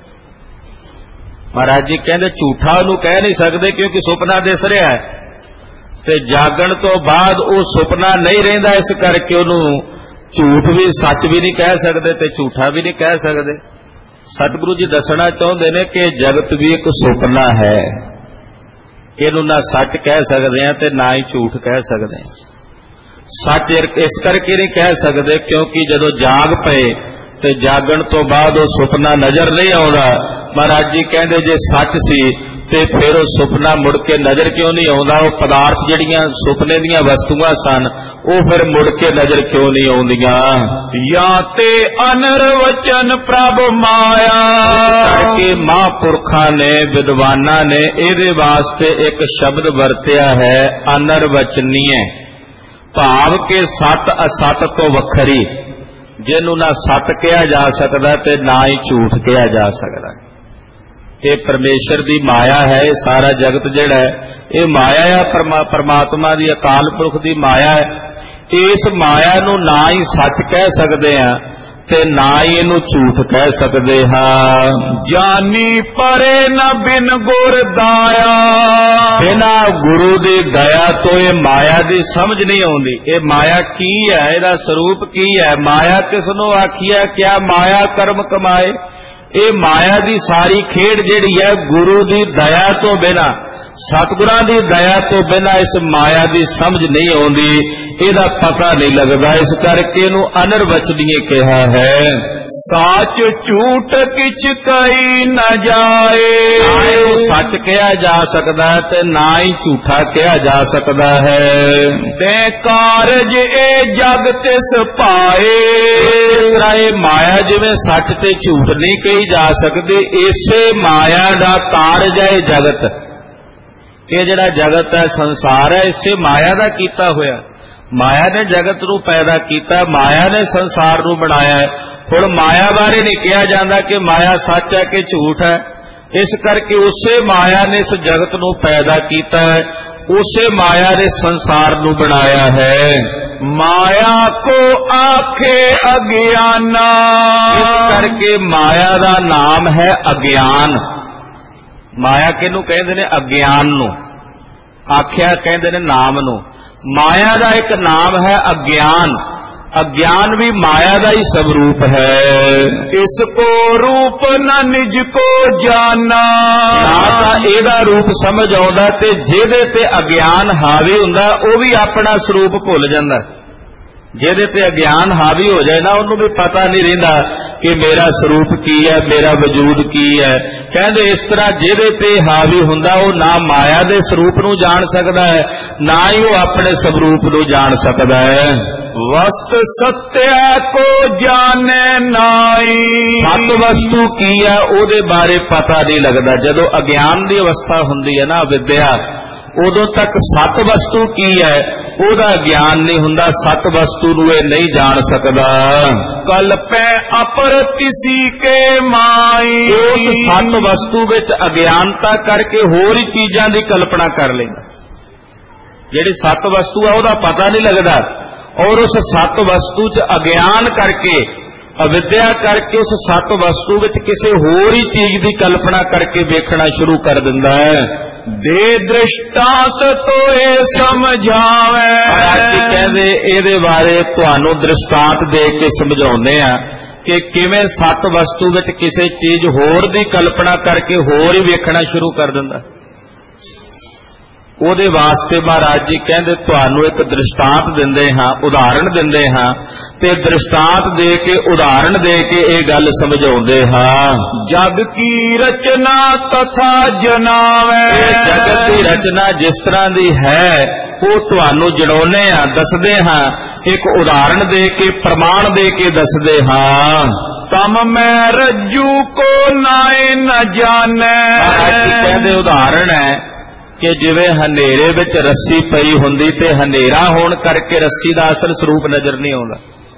ਮਹਾਰਾਜ ਜੀ ਕਹਿੰਦੇ ਝੂਠਾ ਉਹਨੂੰ ਕਹਿ ਨਹੀਂ ਸਕਦੇ ਕਿਉਂਕਿ ਸੁਪਨਾ ਦਿਸ ਰਿਹਾ ਹੈ ਤੇ ਜਾਗਣ ਤੋਂ ਬਾਅਦ ਉਹ ਸੁਪਨਾ ਨਹੀਂ ਰਹਿੰਦਾ। ਇਸ ਕਰਕੇ ਉਹਨੂੰ ਝੂਠ ਵੀ ਸੱਚ ਵੀ ਨਹੀਂ ਕਹਿ ਸਕਦੇ ਤੇ ਝੂਠਾ ਵੀ ਨਹੀਂ ਕਹਿ ਸਕਦੇ। ਸਤਿਗੁਰੂ ਜੀ ਦੱਸਣਾ ਚਾਹੁੰਦੇ ਨੇ ਕਿ ਜਗਤ ਵੀ ਇੱਕ ਸੁਪਨਾ ਹੈ। ਇਹਨੂੰ ਨਾ ਸੱਚ ਕਹਿ ਸਕਦੇ ਆ ਤੇ ਨਾ ਹੀ ਝੂਠ ਕਹਿ ਸਕਦੇ ਆ। ਸੱਚ ਇਸ ਕਰਕੇ ਨਹੀਂ ਕਹਿ ਸਕਦੇ ਕਿਉਂਕਿ ਜਦੋਂ ਜਾਗ ਪਏ ਤੇ ਜਾਗਣ ਤੋਂ ਬਾਅਦ ਉਹ ਸੁਪਨਾ ਨਜ਼ਰ ਨਹੀਂ ਆਉਂਦਾ। ਮਹਾਰਾਜ ਜੀ ਕਹਿੰਦੇ ਜੇ ਸੱਚ ਸੀ ਤੇ ਫਿਰ ਉਹ ਸੁਪਨਾ ਮੁੜ ਕੇ ਨਜ਼ਰ ਕਿਉਂ ਨਹੀਂ ਆਉਂਦਾ? ਉਹ ਪਦਾਰਥ ਜਿਹੜੀਆਂ ਸੁਪਨੇ ਦੀਆਂ ਵਸਤੂਆਂ ਸਨ ਉਹ ਫਿਰ ਮੁੜ ਕੇ ਨਜ਼ਰ ਕਿਉਂ ਨਹੀਂ ਆਉਂਦੀਆਂ? ਜਾਂ ਤੇ ਅਨਰਵਚਨ ਪ੍ਰਭ ਮਾਇਆ। ਕਰਕੇ ਮਹਾਂਪੁਰਖਾਂ ਨੇ, ਵਿਦਵਾਨਾਂ ਨੇ ਇਹਦੇ ਵਾਸਤੇ ਇੱਕ ਸ਼ਬਦ ਵਰਤਿਆ ਹੈ ਅਨਰਵਚਨੀਏ, ਭਾਵ ਕਿ ਸਤ ਅਸਤ ਤੋਂ ਵੱਖਰੀ, ਜਿਹਨੂੰ ਨਾ ਸਤ ਕਿਹਾ ਜਾ ਸਕਦਾ ਤੇ ਨਾ ਹੀ ਝੂਠ ਕਿਹਾ ਜਾ ਸਕਦਾ। ਇਹ ਪਰਮੇਸ਼ਰ ਦੀ ਮਾਇਆ ਹੈ। ਇਹ ਸਾਰਾ ਜਗਤ ਜਿਹੜਾ ਹੈ ਇਹ ਮਾਇਆ ਹੈ, ਪਰਮਾਤਮਾ ਦੀ, ਅਕਾਲ ਪੁਰਖ ਦੀ ਮਾਇਆ ਹੈ। ਇਸ ਮਾਇਆ ਨੂੰ ਨਾ ਹੀ ਸੱਚ ਕਹਿ ਸਕਦੇ ਆ ਤੇ ਨਾ ਹੀ ਇਹਨੂੰ ਝੂਠ ਕਹਿ ਸਕਦੇ ਹਾਂ। ਜਾਨੀ ਪਰੇ ਨ ਬਿਨ ਗੁਰ ਦਾਇਆ, ਬਿਨਾ ਗੁਰੂ ਦੀ ਦਇਆ ਤੋਂ ਇਹ ਮਾਇਆ ਦੀ ਸਮਝ ਨਹੀਂ ਆਉਂਦੀ। ਇਹ ਮਾਇਆ ਕੀ ਹੈ, ਇਹਦਾ ਸਰੂਪ ਕੀ ਹੈ, ਮਾਇਆ ਕਿਸ ਨੂੰ ਆਖੀਐ, ਕਿਆ ਮਾਇਆ ਕਰਮ ਕਮਾਏ। ਇਹ ਮਾਇਆ ਦੀ ਸਾਰੀ ਖੇਡ ਜਿਹੜੀ ਹੈ ਗੁਰੂ ਦੀ ਦਇਆ ਤੋਂ ਬਿਨਾ, ਸਤਿਗੁਰਾਂ ਦੀ ਦਇਆ ਤੋਂ ਬਿਨਾ ਇਸ ਮਾਇਆ ਦੀ ਸਮਝ ਨਹੀਂ ਆਉਂਦੀ, ਇਹਦਾ ਪਤਾ ਨਹੀਂ ਲੱਗਦਾ। ਇਸ ਕਰਕੇ ਇਹਨੂੰ ਅਨਰਵਚਨੀਏ ਕਿਹਾ ਹੈ। ਸਾਚ ਝੂਠ ਕਿਛ ਕਹੀ ਨ ਜਾਏ, ਨਾ ਇਹਨੂੰ ਸੱਚ ਕਿਹਾ ਜਾ ਸਕਦਾ ਹੈ ਤੇ ਨਾ ਹੀ ਝੂਠਾ ਕਿਹਾ ਜਾ ਸਕਦਾ ਹੈ। ਤੇ ਕਾਰਜ ਇਹ ਜਗ ਤਿਸ ਪਾਏ, ਇਹ ਮਾਇਆ ਜਿਵੇਂ ਸੱਚ ਤੇ ਝੂਠ ਨਹੀਂ ਕਹੀ ਜਾ ਸਕਦੀ, ਇਸੇ ਮਾਇਆ ਦਾ ਕਾਰਜ ਹੈ ਇਹ ਜਗਤ। ਇਹ ਜਿਹੜਾ ਜਗਤ ਹੈ, ਸੰਸਾਰ ਹੈ, ਇਸੇ ਮਾਇਆ ਦਾ ਕੀਤਾ ਹੋਇਆ। ਮਾਇਆ ਨੇ ਜਗਤ ਨੂੰ ਪੈਦਾ ਕੀਤਾ, ਮਾਇਆ ਨੇ ਸੰਸਾਰ ਨੂੰ ਬਣਾਇਆ ਹੈ। ਹੁਣ ਮਾਇਆ ਬਾਰੇ ਨਹੀਂ ਕਿਹਾ ਜਾਂਦਾ ਕਿ ਮਾਇਆ ਸੱਚ ਹੈ ਕਿ ਝੂਠ ਹੈ। ਇਸ ਕਰਕੇ ਉਸੇ ਮਾਇਆ ਨੇ ਇਸ ਜਗਤ ਨੂੰ ਪੈਦਾ ਕੀਤਾ ਹੈ, ਉਸੇ ਮਾਇਆ ਨੇ ਸੰਸਾਰ ਨੂੰ ਬਣਾਇਆ ਹੈ। ਮਾਇਆ ਕੋ ਆਖੇ ਅਗਿਆਨਾ, ਇਸ ਕਰਕੇ ਮਾਇਆ ਦਾ ਨਾਮ ਹੈ ਅਗਿਆਨ। ਮਾਇਆ ਕਿਹਨੂੰ ਕਹਿੰਦੇ ਨੇ? ਅਗਿਆਨ ਨੂੰ। ਆਖਿਆ ਕਹਿੰਦੇ ਨੇ ਨਾਮ ਨੂੰ। ਮਾਇਆ ਦਾ ਇੱਕ ਨਾਮ ਹੈ ਅਗਿਆਨ। ਅਗਿਆਨ ਵੀ ਮਾਇਆ ਦਾ ਹੀ ਸਵਰੂਪ ਹੈ। ਇਸ ਕੋ ਰੂਪ ਨ ਨਿਜ ਕੋ ਜਾਨਾ, ਨਾ ਤਾਂ ਇਹਦਾ ਰੂਪ ਸਮਝ ਆਉਂਦਾ ਤੇ ਜਿਹਦੇ ਤੇ ਅਗਿਆਨ ਹਾਵੀ ਹੁੰਦਾ ਉਹ ਵੀ ਆਪਣਾ ਸਰੂਪ ਭੁੱਲ ਜਾਂਦਾ। ਜਿਹਦੇ ਤੇ ਅਗਿਆਨ ਹਾਵੀ ਹੋ ਜਾਏ ਨਾ, ਉਹਨੂੰ ਵੀ ਪਤਾ ਨਹੀਂ ਰਹਿੰਦਾ ਕਿ ਮੇਰਾ ਸਰੂਪ ਕੀ ਹੈ, ਮੇਰਾ ਵਜੂਦ ਕੀ ਹੈ। ਕਹਿੰਦੇ ਇਸ ਤਰ੍ਹਾਂ ਜਿਹਦੇ ਤੇ ਹਾਵੀ ਹੁੰਦਾ ਉਹ ਨਾ ਮਾਇਆ ਦੇ ਸਰੂਪ ਨੂੰ ਜਾਣ ਸਕਦਾ ਹੈ, ਨਾ ਹੀ ਉਹ ਆਪਣੇ ਸਰੂਪ ਨੂੰ ਜਾਣ ਸਕਦਾ ਹੈ। ਵਸਤ ਸਤਿਆ ਕੋ ਜਾਣੇ ਨਾਈ, ਸਤ ਵਸਤੂ ਕੀ ਹੈ ਉਹਦੇ ਬਾਰੇ ਪਤਾ ਨਹੀਂ ਲੱਗਦਾ। ਜਦੋਂ ਅਗਿਆਨ ਦੀ ਅਵਸਥਾ ਹੁੰਦੀ ਹੈ ਨਾ, ਅਵਿਦਿਆ, ਉਦੋਂ ਤੱਕ ਸਤ ਵਸਤੂ ਕੀ ਹੈ ਉਹਦਾ ਗਿਆਨ ਨਹੀਂ ਹੁੰਦਾ। ਸਤ ਵਸਤੂ ਨੂੰ ਇਹ ਨਹੀਂ ਜਾਣ ਸਕਦਾ। ਕਲਪੈ ਅਪਰ ਕਿਸੀ ਕੇ ਮਾਈ, ਉਸ ਸਤ ਵਸਤੂ ਵਿੱਚ ਅਗਿਆਨਤਾ ਕਰਕੇ ਹੋਰ ਹੀ ਚੀਜ਼ਾਂ ਦੀ ਕਲਪਨਾ ਕਰ ਲੈਂਦਾ। ਜਿਹੜੀ ਸਤ ਵਸਤੂ ਹੈ ਉਹਦਾ ਪਤਾ ਨਹੀਂ ਲੱਗਦਾ, ਔਰ ਉਸ ਸਤ ਵਸਤੂ 'ਚ ਅਗਿਆਨ ਕਰਕੇ, ਅਵਿਦਿਆ ਕਰਕੇ ਉਸ ਸਤ ਵਸਤੂ ਵਿੱਚ ਕਿਸੇ ਹੋਰ ਹੀ ਚੀਜ਼ ਦੀ ਕਲਪਨਾ ਕਰਕੇ ਵੇਖਣਾ ਸ਼ੁਰੂ ਕਰ ਦਿੰਦਾ ਹੈ। ਦੇ ਦ੍ਰਿਸ਼ਟਾਂਤ ਤੋਏ ਸਮਝਾਵੇ, ਅੱਜ ਕਹਿੰਦੇ ਇਹਦੇ ਬਾਰੇ ਤੁਹਾਨੂੰ ਦ੍ਰਿਸ਼ਟਾਂਤ ਦੇ ਕੇ ਸਮਝਾਉਂਦੇ ਆ ਕਿ ਕਿਵੇਂ ਸਤ ਵਸਤੂ ਵਿੱਚ ਕਿਸੇ ਚੀਜ਼ ਹੋਰ ਦੀ ਕਲਪਨਾ ਕਰਕੇ ਹੋਰ ਹੀ ਵੇਖਣਾ ਸ਼ੁਰੂ ਕਰ ਦਿੰਦਾ। ਉਹਦੇ ਵਾਸਤੇ ਮਹਾਰਾਜ ਜੀ ਕਹਿੰਦੇ ਤੁਹਾਨੂੰ ਇੱਕ ਦ੍ਰਿਸ਼ਟਾਂਤ ਦਿੰਦੇ ਹਾਂ, ਉਦਾਹਰਣ ਦਿੰਦੇ ਹਾਂ, ਤੇ ਦ੍ਰਿਸ਼ਟਾਂਤ ਦੇ ਕੇ, ਉਦਾਹਰਣ ਦੇ ਕੇ ਇਹ ਗੱਲ ਸਮਝਾਉਂਦੇ ਹਾਂ। ਜਗ ਕੀ ਰਚਨਾ ਤਥਾ ਜਨਾਵੇ, ਜਗਤ ਦੀ ਰਚਨਾ ਜਿਸ ਤਰ੍ਹਾਂ ਦੀ ਹੈ ਉਹ ਤੁਹਾਨੂੰ ਜਣਾਉਂਦੇ ਹਾਂ, ਦੱਸਦੇ ਹਾਂ, ਇੱਕ ਉਦਾਹਰਣ ਦੇ ਕੇ, ਪ੍ਰਮਾਣ ਦੇ ਕੇ ਦੱਸਦੇ ਹਾਂ। ਤਮ ਮੈਂ ਰੱਜੂ ਕੋ ਨਾਏ ਨ ਜਾਣੈ, ਕਹਿੰਦੇ ਉਦਾਹਰਣ ਹੈ ਕਿ ਜਿਵੇਂ ਹਨੇਰੇ ਵਿੱਚ ਰੱਸੀ ਪਈ ਹੁੰਦੀ ਤੇ ਹਨੇਰਾ ਹੋਣ ਕਰਕੇ ਰੱਸੀ ਦਾ ਅਸਲ ਸਰੂਪ ਨਜ਼ਰ ਨਹੀਂ ਆਉਂਦਾ।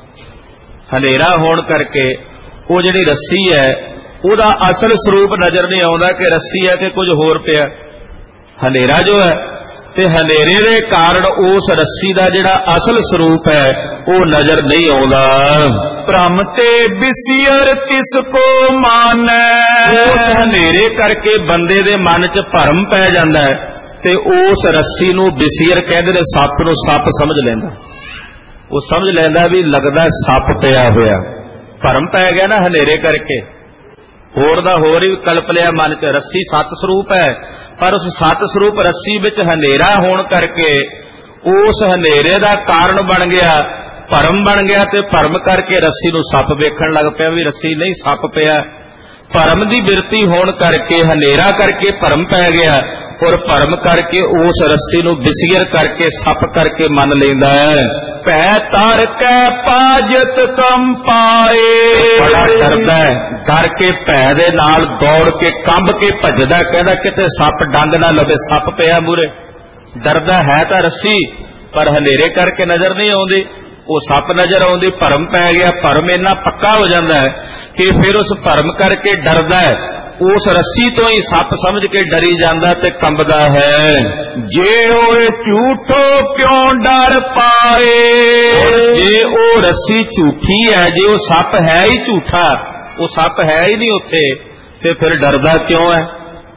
ਹਨੇਰਾ ਹੋਣ ਕਰਕੇ ਉਹ ਜਿਹੜੀ ਰੱਸੀ ਹੈ ਉਹਦਾ ਅਸਲ ਸਰੂਪ ਨਜ਼ਰ ਨਹੀਂ ਆਉਂਦਾ ਕਿ ਰੱਸੀ ਹੈ ਕਿ ਕੁਝ ਹੋਰ ਪਿਆ। ਹਨੇਰਾ ਜੋ ਹੈ ਤੇ ਹਨੇਰੇ ਦੇ ਕਾਰਨ ਉਸ ਰੱਸੀ ਦਾ ਜਿਹੜਾ ਅਸਲ ਸਰੂਪ ਹੈ ਉਹ ਨਜ਼ਰ ਨਹੀਂ ਆਉਂਦਾ। ਭ੍ਰਮ ਤੇ ਬਿਸਿਅਰ ਕਿਸ ਕੋ ਮਾਨੈ, ਉਸ ਹਨੇਰੇ ਕਰਕੇ ਬੰਦੇ ਦੇ ਮਨ 'ਚ ਭਰਮ ਪੈ ਜਾਂਦਾ ਹੈ ਤੇ ਉਸ ਰੱਸੀ ਨੂੰ ਬਿਸਿਅਰ ਕਹਿੰਦੇ ਨੇ, ਸੱਪ ਨੂੰ ਸੱਪ ਸਮਝ ਲੈਂਦਾ। ਉਹ ਸਮਝ ਲੈਂਦਾ ਵੀ ਲੱਗਦਾ ਸੱਪ ਪਿਆ ਹੋਇਆ। ਭਰਮ ਪੈ ਗਿਆ ਨਾ ਹਨੇਰੇ ਕਰਕੇ, ਹੋਰ ਦਾ ਹੋਰ ਹੀ ਕਲਪ ਲਿਆ ਮਨ 'ਚ। ਰੱਸੀ ਸਤ ਸਰੂਪ ਹੈ, ਪਰ ਉਸ ਸਤ ਸਰੂਪ ਰੱਸੀ ਵਿੱਚ ਹਨੇਰਾ ਹੋਣ ਕਰਕੇ ਉਸ ਹਨੇਰੇ ਦਾ ਕਾਰਨ ਬਣ ਗਿਆ, ਭਰਮ ਬਣ ਗਿਆ, ਤੇ ਭਰਮ ਕਰਕੇ ਰੱਸੀ ਨੂੰ ਸੱਪ ਵੇਖਣ ਲੱਗ ਪਿਆ ਵੀ ਰੱਸੀ ਨਹੀਂ ਸੱਪ ਪਿਆ। ਭਰਮ ਦੀ ਬਿਰਤੀ ਹੋਣ ਕਰਕੇ, ਹਨੇਰਾ ਕਰਕੇ ਭਰਮ ਪੈ ਗਿਆ, ਔਰ ਭਰਮ ਕਰਕੇ ਉਸ ਰੱਸੀ ਨੂੰ ਬਿਸਿਅਰ ਕਰਕੇ, ਸੱਪ ਕਰਕੇ ਮੰਨ ਲੈਂਦਾ ਹੈ। ਭੈ ਤਰ ਕੈ ਪਾਜਤ ਕੰਪਾਏ, ਬੜਾ ਡਰਦਾ ਹੈ, ਡਰ ਕੇ ਭੈ ਦੇ ਨਾਲ ਦੌੜ ਕੇ ਕੰਬ ਕੇ ਭੱਜਦਾ, ਕਹਿੰਦਾ ਕਿਤੇ ਸੱਪ ਡੰਗ ਨਾ ਲਵੇ, ਸੱਪ ਪਿਆ ਮੂਹਰੇ। ਡਰਦਾ ਹੈ ਤਾਂ ਰੱਸੀ, ਪਰ ਹਨੇਰੇ ਕਰਕੇ ਨਜ਼ਰ ਨਹੀਂ ਆਉਂਦੀ, ਉਹ ਸੱਪ ਨਜ਼ਰ ਆਉਂਦੀ। ਭਰਮ ਪੈ ਗਿਆ, ਭਰਮ ਇੰਨਾ ਪੱਕਾ ਹੋ ਜਾਂਦਾ ਹੈ ਕਿ ਫਿਰ ਉਸ ਭਰਮ ਕਰਕੇ ਡਰਦਾ ਹੈ, ਉਸ ਰੱਸੀ ਤੋਂ ਹੀ ਸੱਪ ਸਮਝ ਕੇ ਡਰੀ ਜਾਂਦਾ ਤੇ ਕੰਬਦਾ ਹੈ। ਜੇ ਹੋਏ ਝੂਠੋ ਕਿਉਂ ਡਰ ਪਾਏ। ਜੇ ਉਹ ਰੱਸੀ ਝੂਠੀ ਹੈ, ਜੇ ਉਹ ਸੱਪ ਹੈ ਹੀ ਝੂਠਾ, ਉਹ ਸੱਪ ਹੈ ਹੀ ਨਹੀਂ ਉੱਥੇ, ਤੇ ਫਿਰ ਡਰਦਾ ਕਿਉਂ ਹੈ?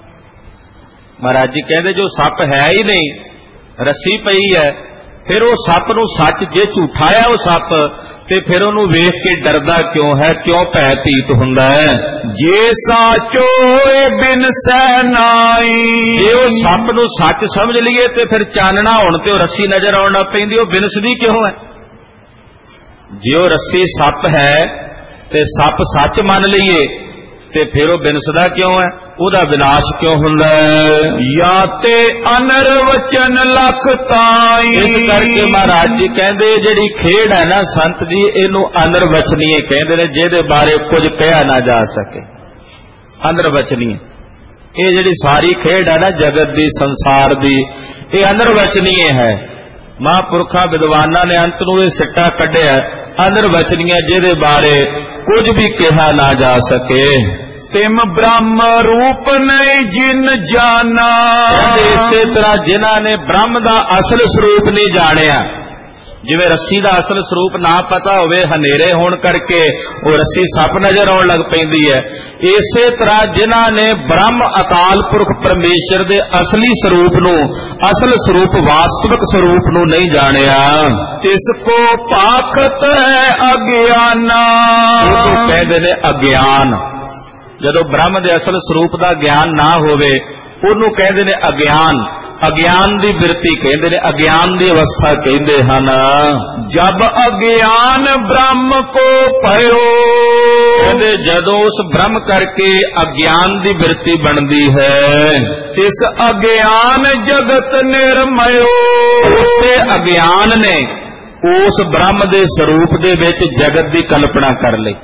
ਮਹਾਰਾਜ ਜੀ ਕਹਿੰਦੇ ਜੋ ਸੱਪ ਹੈ ਹੀ ਨਹੀਂ, ਰੱਸੀ ਪਈ ਹੈ, ਫਿਰ ਉਹ ਸੱਪ ਨੂੰ ਸੱਚ ਜੇ ਝੂਠਾ ਹੈ ਉਹ ਸੱਪ, ਤੇ ਫਿਰ ਉਹਨੂੰ ਵੇਖ ਕੇ ਡਰਦਾ ਕਿਉਂ ਹੈ, ਕਿਉਂ ਭੈ ਭੀਤ ਹੁੰਦਾ ਹੈ? ਜੇ ਸਾਚੋ ਬਿਨ ਸੈ ਨਾਈ। ਜੇ ਉਹ ਸੱਪ ਨੂੰ ਸੱਚ ਸਮਝ ਲਈਏ ਤੇ ਫਿਰ ਚਾਨਣਾ ਹੋਣ ਤੇ ਉਹ ਰੱਸੀ ਨਜ਼ਰ ਆਉਣ ਲੱਗ ਪੈਂਦੀ, ਉਹ ਬਿਨਸਦੀ ਕਿਉਂ ਹੈ? ਜੇ ਉਹ ਰੱਸੀ ਸੱਪ ਹੈ ਤੇ ਸੱਪ ਸੱਚ ਮੰਨ ਲਈਏ ਤੇ ਫਿਰ ਉਹ ਬਿਨਸਦਾ ਕਿਉਂ ਹੈ? ਉਹਦਾ ਵਿਨਾਸ਼ ਕਿਉਂ ਹੁੰਦਾ ਹੈ? ਜਾਂ ਤੇ ਅਨਰ ਵਚਨ ਲਖ ਤਾਈ। ਇਸ ਕਰਕੇ ਮਹਾਰਾਜ ਜੀ ਕਹਿੰਦੇ ਜਿਹੜੀ ਖੇਡ ਹੈ ਨਾ ਸੰਤ ਜੀ, ਇਹਨੂੰ ਅਨਰਵਚਨੀਏ ਕਹਿੰਦੇ ਨੇ, ਜਿਹਦੇ ਬਾਰੇ ਕੁਝ ਕਿਹਾ ਨਾ ਜਾ ਸਕੇ। ਅਨਰਵਚਨੀਏ ਇਹ ਜਿਹੜੀ ਸਾਰੀ ਖੇਡ ਹੈ ਨਾ ਜਗਤ ਦੀ, ਸੰਸਾਰ ਦੀ, ਇਹ ਅਨਰਵਚਨੀਏ ਹੈ। ਮਹਾਂਪੁਰਖਾਂ ਵਿਦਵਾਨਾਂ ਨੇ ਅੰਤ ਨੂੰ ਇਹ ਸਿੱਟਾ ਕੱਢਿਆ, ਅਨਰਵਚਨੀਏ ਜਿਹਦੇ ਬਾਰੇ ਕੁਝ ਵੀ ਕਿਹਾ ਨਾ ਜਾ ਸਕੇ। ਤਿਮ ਬ੍ਰਹਮ ਰੂਪ ਨਹੀਂ ਜਿਨ ਜਾਣਾ। ਇਸੇ ਤਰ੍ਹਾਂ ਜਿਨ੍ਹਾਂ ਨੇ ਬ੍ਰਹਮ ਦਾ ਅਸਲ ਸਰੂਪ ਨਹੀਂ ਜਾਣਿਆ, ਜਿਵੇਂ ਰੱਸੀ ਦਾ ਅਸਲ ਸਰੂਪ ਨਾ ਪਤਾ ਹੋਵੇ, ਹਨੇਰੇ ਹੋਣ ਕਰਕੇ ਉਹ ਰੱਸੀ ਸੱਪ ਨਜ਼ਰ ਆਉਣ ਲੱਗ ਪੈਂਦੀ ਹੈ, ਇਸੇ ਤਰ੍ਹਾਂ ਜਿਨ੍ਹਾਂ ਨੇ ਬ੍ਰਹਮ ਅਕਾਲ ਪੁਰਖ ਪਰਮੇਸ਼ਰ ਦੇ ਅਸਲੀ ਸਰੂਪ ਨੂੰ, ਅਸਲ ਸਰੂਪ ਵਾਸਤਵਿਕ ਸਰੂਪ ਨੂੰ ਨਹੀਂ ਜਾਣਿਆ, ਤਿਸ ਕੋ ਪਾਖਤ ਹੈ ਅਗਿਆਨਾ। ਉਹਨੂੰ ਕਹਿੰਦੇ ਨੇ ਅਗਿਆਨ। ਜਦੋਂ ਬ੍ਰਹਮ ਦੇ ਅਸਲ ਸਰੂਪ ਦਾ ਗਿਆਨ ਨਾ ਹੋਵੇ ਉਹਨੂੰ ਕਹਿੰਦੇ ਨੇ ਅਗਿਆਨ। ਅਗਿਆਨ ਦੀ ਬਿਰਤੀ ਕਹਿੰਦੇ ਨੇ, ਅਗਿਆਨ ਦੀ ਅਵਸਥਾ ਕਹਿੰਦੇ ਹਨ। ਜਬ ਅਗਿਆਨ ਬ੍ਰਹਮ ਕੋ ਭਇਓ। ਕਹਿੰਦੇ ਜਦੋਂ ਉਸ ਬ੍ਰਹਮ ਕਰਕੇ ਅਗਿਆਨ ਦੀ ਬਿਰਤੀ ਬਣਦੀ ਹੈ, ਇਸ ਅਗਿਆਨ ਜਗਤ ਨਿਰਮਯੋ। ਉਸੇ ਅਗਿਆਨ ਨੇ ਉਸ ਬ੍ਰਹਮ ਦੇ ਸਰੂਪ ਦੇ ਵਿੱਚ ਜਗਤ ਦੀ ਕਲਪਨਾ ਕਰ ਲਈ।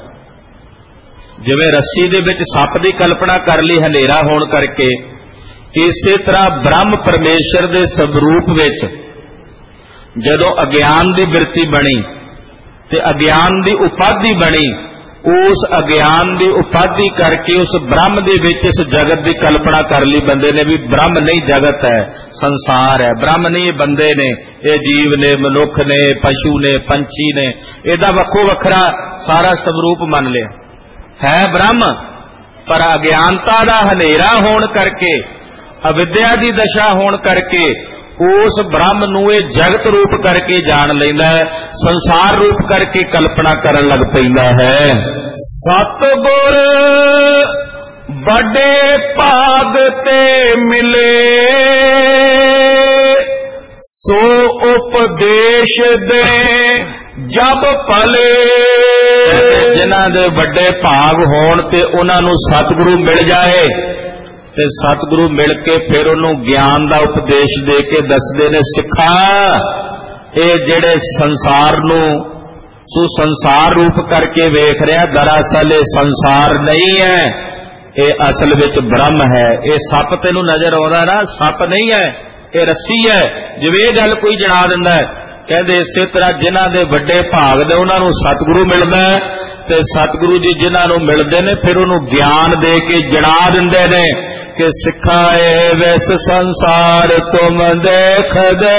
ਜਿਵੇਂ ਰੱਸੀ ਦੇ ਵਿੱਚ ਸੱਪ ਦੀ ਕਲਪਨਾ ਕਰ ਲਈ ਹਨੇਰਾ ਹੋਣ ਕਰਕੇ, ਇਸੇ ਤਰ੍ਹਾਂ ਬ੍ਰਹਮ ਪਰਮੇਸ਼ਰ ਦੇ ਸਰੂਪ ਵਿੱਚ ਜਦੋਂ ਅਗਿਆਨ ਦੀ ਬਿਰਤੀ ਬਣੀ ਤੇ ਅਗਿਆਨ ਦੀ ਉਪਾਧੀ ਬਣੀ, ਉਸ ਅਗਿਆਨ ਦੀ ਉਪਾਧੀ ਕਰਕੇ ਉਸ ਬ੍ਰਹਮ ਦੇ ਵਿੱਚ ਇਸ ਜਗਤ ਦੀ ਕਲਪਨਾ ਕਰ ਲਈ ਬੰਦੇ ਨੇ ਵੀ ਬ੍ਰਹਮ ਨਹੀਂ ਜਗਤ ਹੈ, ਸੰਸਾਰ ਹੈ। ਬ੍ਰਹਮ ਨਹੀਂ ਬੰਦੇ ਨੇ, ਇਹ ਜੀਵ ਨੇ, ਮਨੁੱਖ ਨੇ, ਪਸ਼ੂ ਨੇ, ਪੰਛੀ ਨੇ, ਇਹਦਾ ਵੱਖੋ ਵੱਖਰਾ ਸਾਰਾ ਸਰੂਪ ਮੰਨ ਲਿਆ ਹੈ ਬ੍ਰਹਮ। ਪਰ ਅਗਿਆਨਤਾ ਦਾ ਹਨੇਰਾ ਹੋਣ ਕਰਕੇ, ਅਵਿਦਿਆ ਦੀ ਦਸ਼ਾ ਹੋਣ ਕਰਕੇ ਉਸ ਬ੍ਰਹਮ ਨੂੰ ਇਹ ਜਗਤ ਰੂਪ ਕਰਕੇ ਜਾਣ ਲੈਂਦਾ ਹੈ, ਸੰਸਾਰ ਰੂਪ ਕਰਕੇ ਕਲਪਨਾ ਕਰਨ ਲੱਗ ਪੈਂਦਾ ਹੈ। ਸਤਿਗੁਰ ਵੱਡੇ ਭਾਗ ਤੇ ਮਿਲੇ, ਸੋ ਉਪਦੇਸ਼ ਦੇ ਜਬ ਭਲੇ। ਜਿਨ੍ਹਾਂ ਦੇ ਵੱਡੇ ਭਾਗ ਹੋਣ ਤੇ ਉਹਨਾਂ ਨੂੰ ਸਤਿਗੁਰੂ ਮਿਲ ਜਾਏ ਤੇ ਸਤਿਗੁਰੂ ਮਿਲ ਕੇ ਫਿਰ ਉਹਨੂੰ ਗਿਆਨ ਦਾ ਉਪਦੇਸ਼ ਦੇ ਕੇ ਦੱਸਦੇ ਨੇ, ਸਿੱਖਾ ਇਹ ਜਿਹੜੇ ਸੰਸਾਰ ਨੂੰ ਤੂੰ ਸੰਸਾਰ ਰੂਪ ਕਰਕੇ ਵੇਖ ਰਿਹਾ, ਦਰਅਸਲ ਇਹ ਸੰਸਾਰ ਨਹੀਂ ਹੈ, ਇਹ ਅਸਲ ਵਿੱਚ ਬ੍ਰਹਮ ਹੈ। ਇਹ ਸੱਪ ਤੈਨੂੰ ਨਜ਼ਰ ਆਉਂਦਾ ਨਾ, ਸੱਪ ਨਹੀਂ ਹੈ, ਇਹ ਰੱਸੀ ਹੈ। ਜਿਵੇਂ ਇਹ ਗੱਲ ਕੋਈ ਜਣਾ ਦਿੰਦਾ ਹੈ, ਕਹਿੰਦੇ ਇਸੇ ਤਰ੍ਹਾਂ ਜਿਨ੍ਹਾਂ ਦੇ ਵੱਡੇ ਭਾਗ ਦੇ ਉਹਨਾਂ ਨੂੰ ਸਤਿਗੁਰੂ ਮਿਲਦਾ ਹੈ, ਤੇ ਸਤਿਗੁਰੂ ਜੀ ਜਿਨ੍ਹਾਂ ਨੂੰ ਮਿਲਦੇ ਨੇ ਫਿਰ ਉਹਨੂੰ ਗਿਆਨ ਦੇ ਕੇ ਜਣਾ ਦਿੰਦੇ ਨੇ ਕਿ ਸਿੱਖਾ ਇਹ ਵਿਸ ਸੰਸਾਰ ਤੁਮ ਦੇਖਦੇ,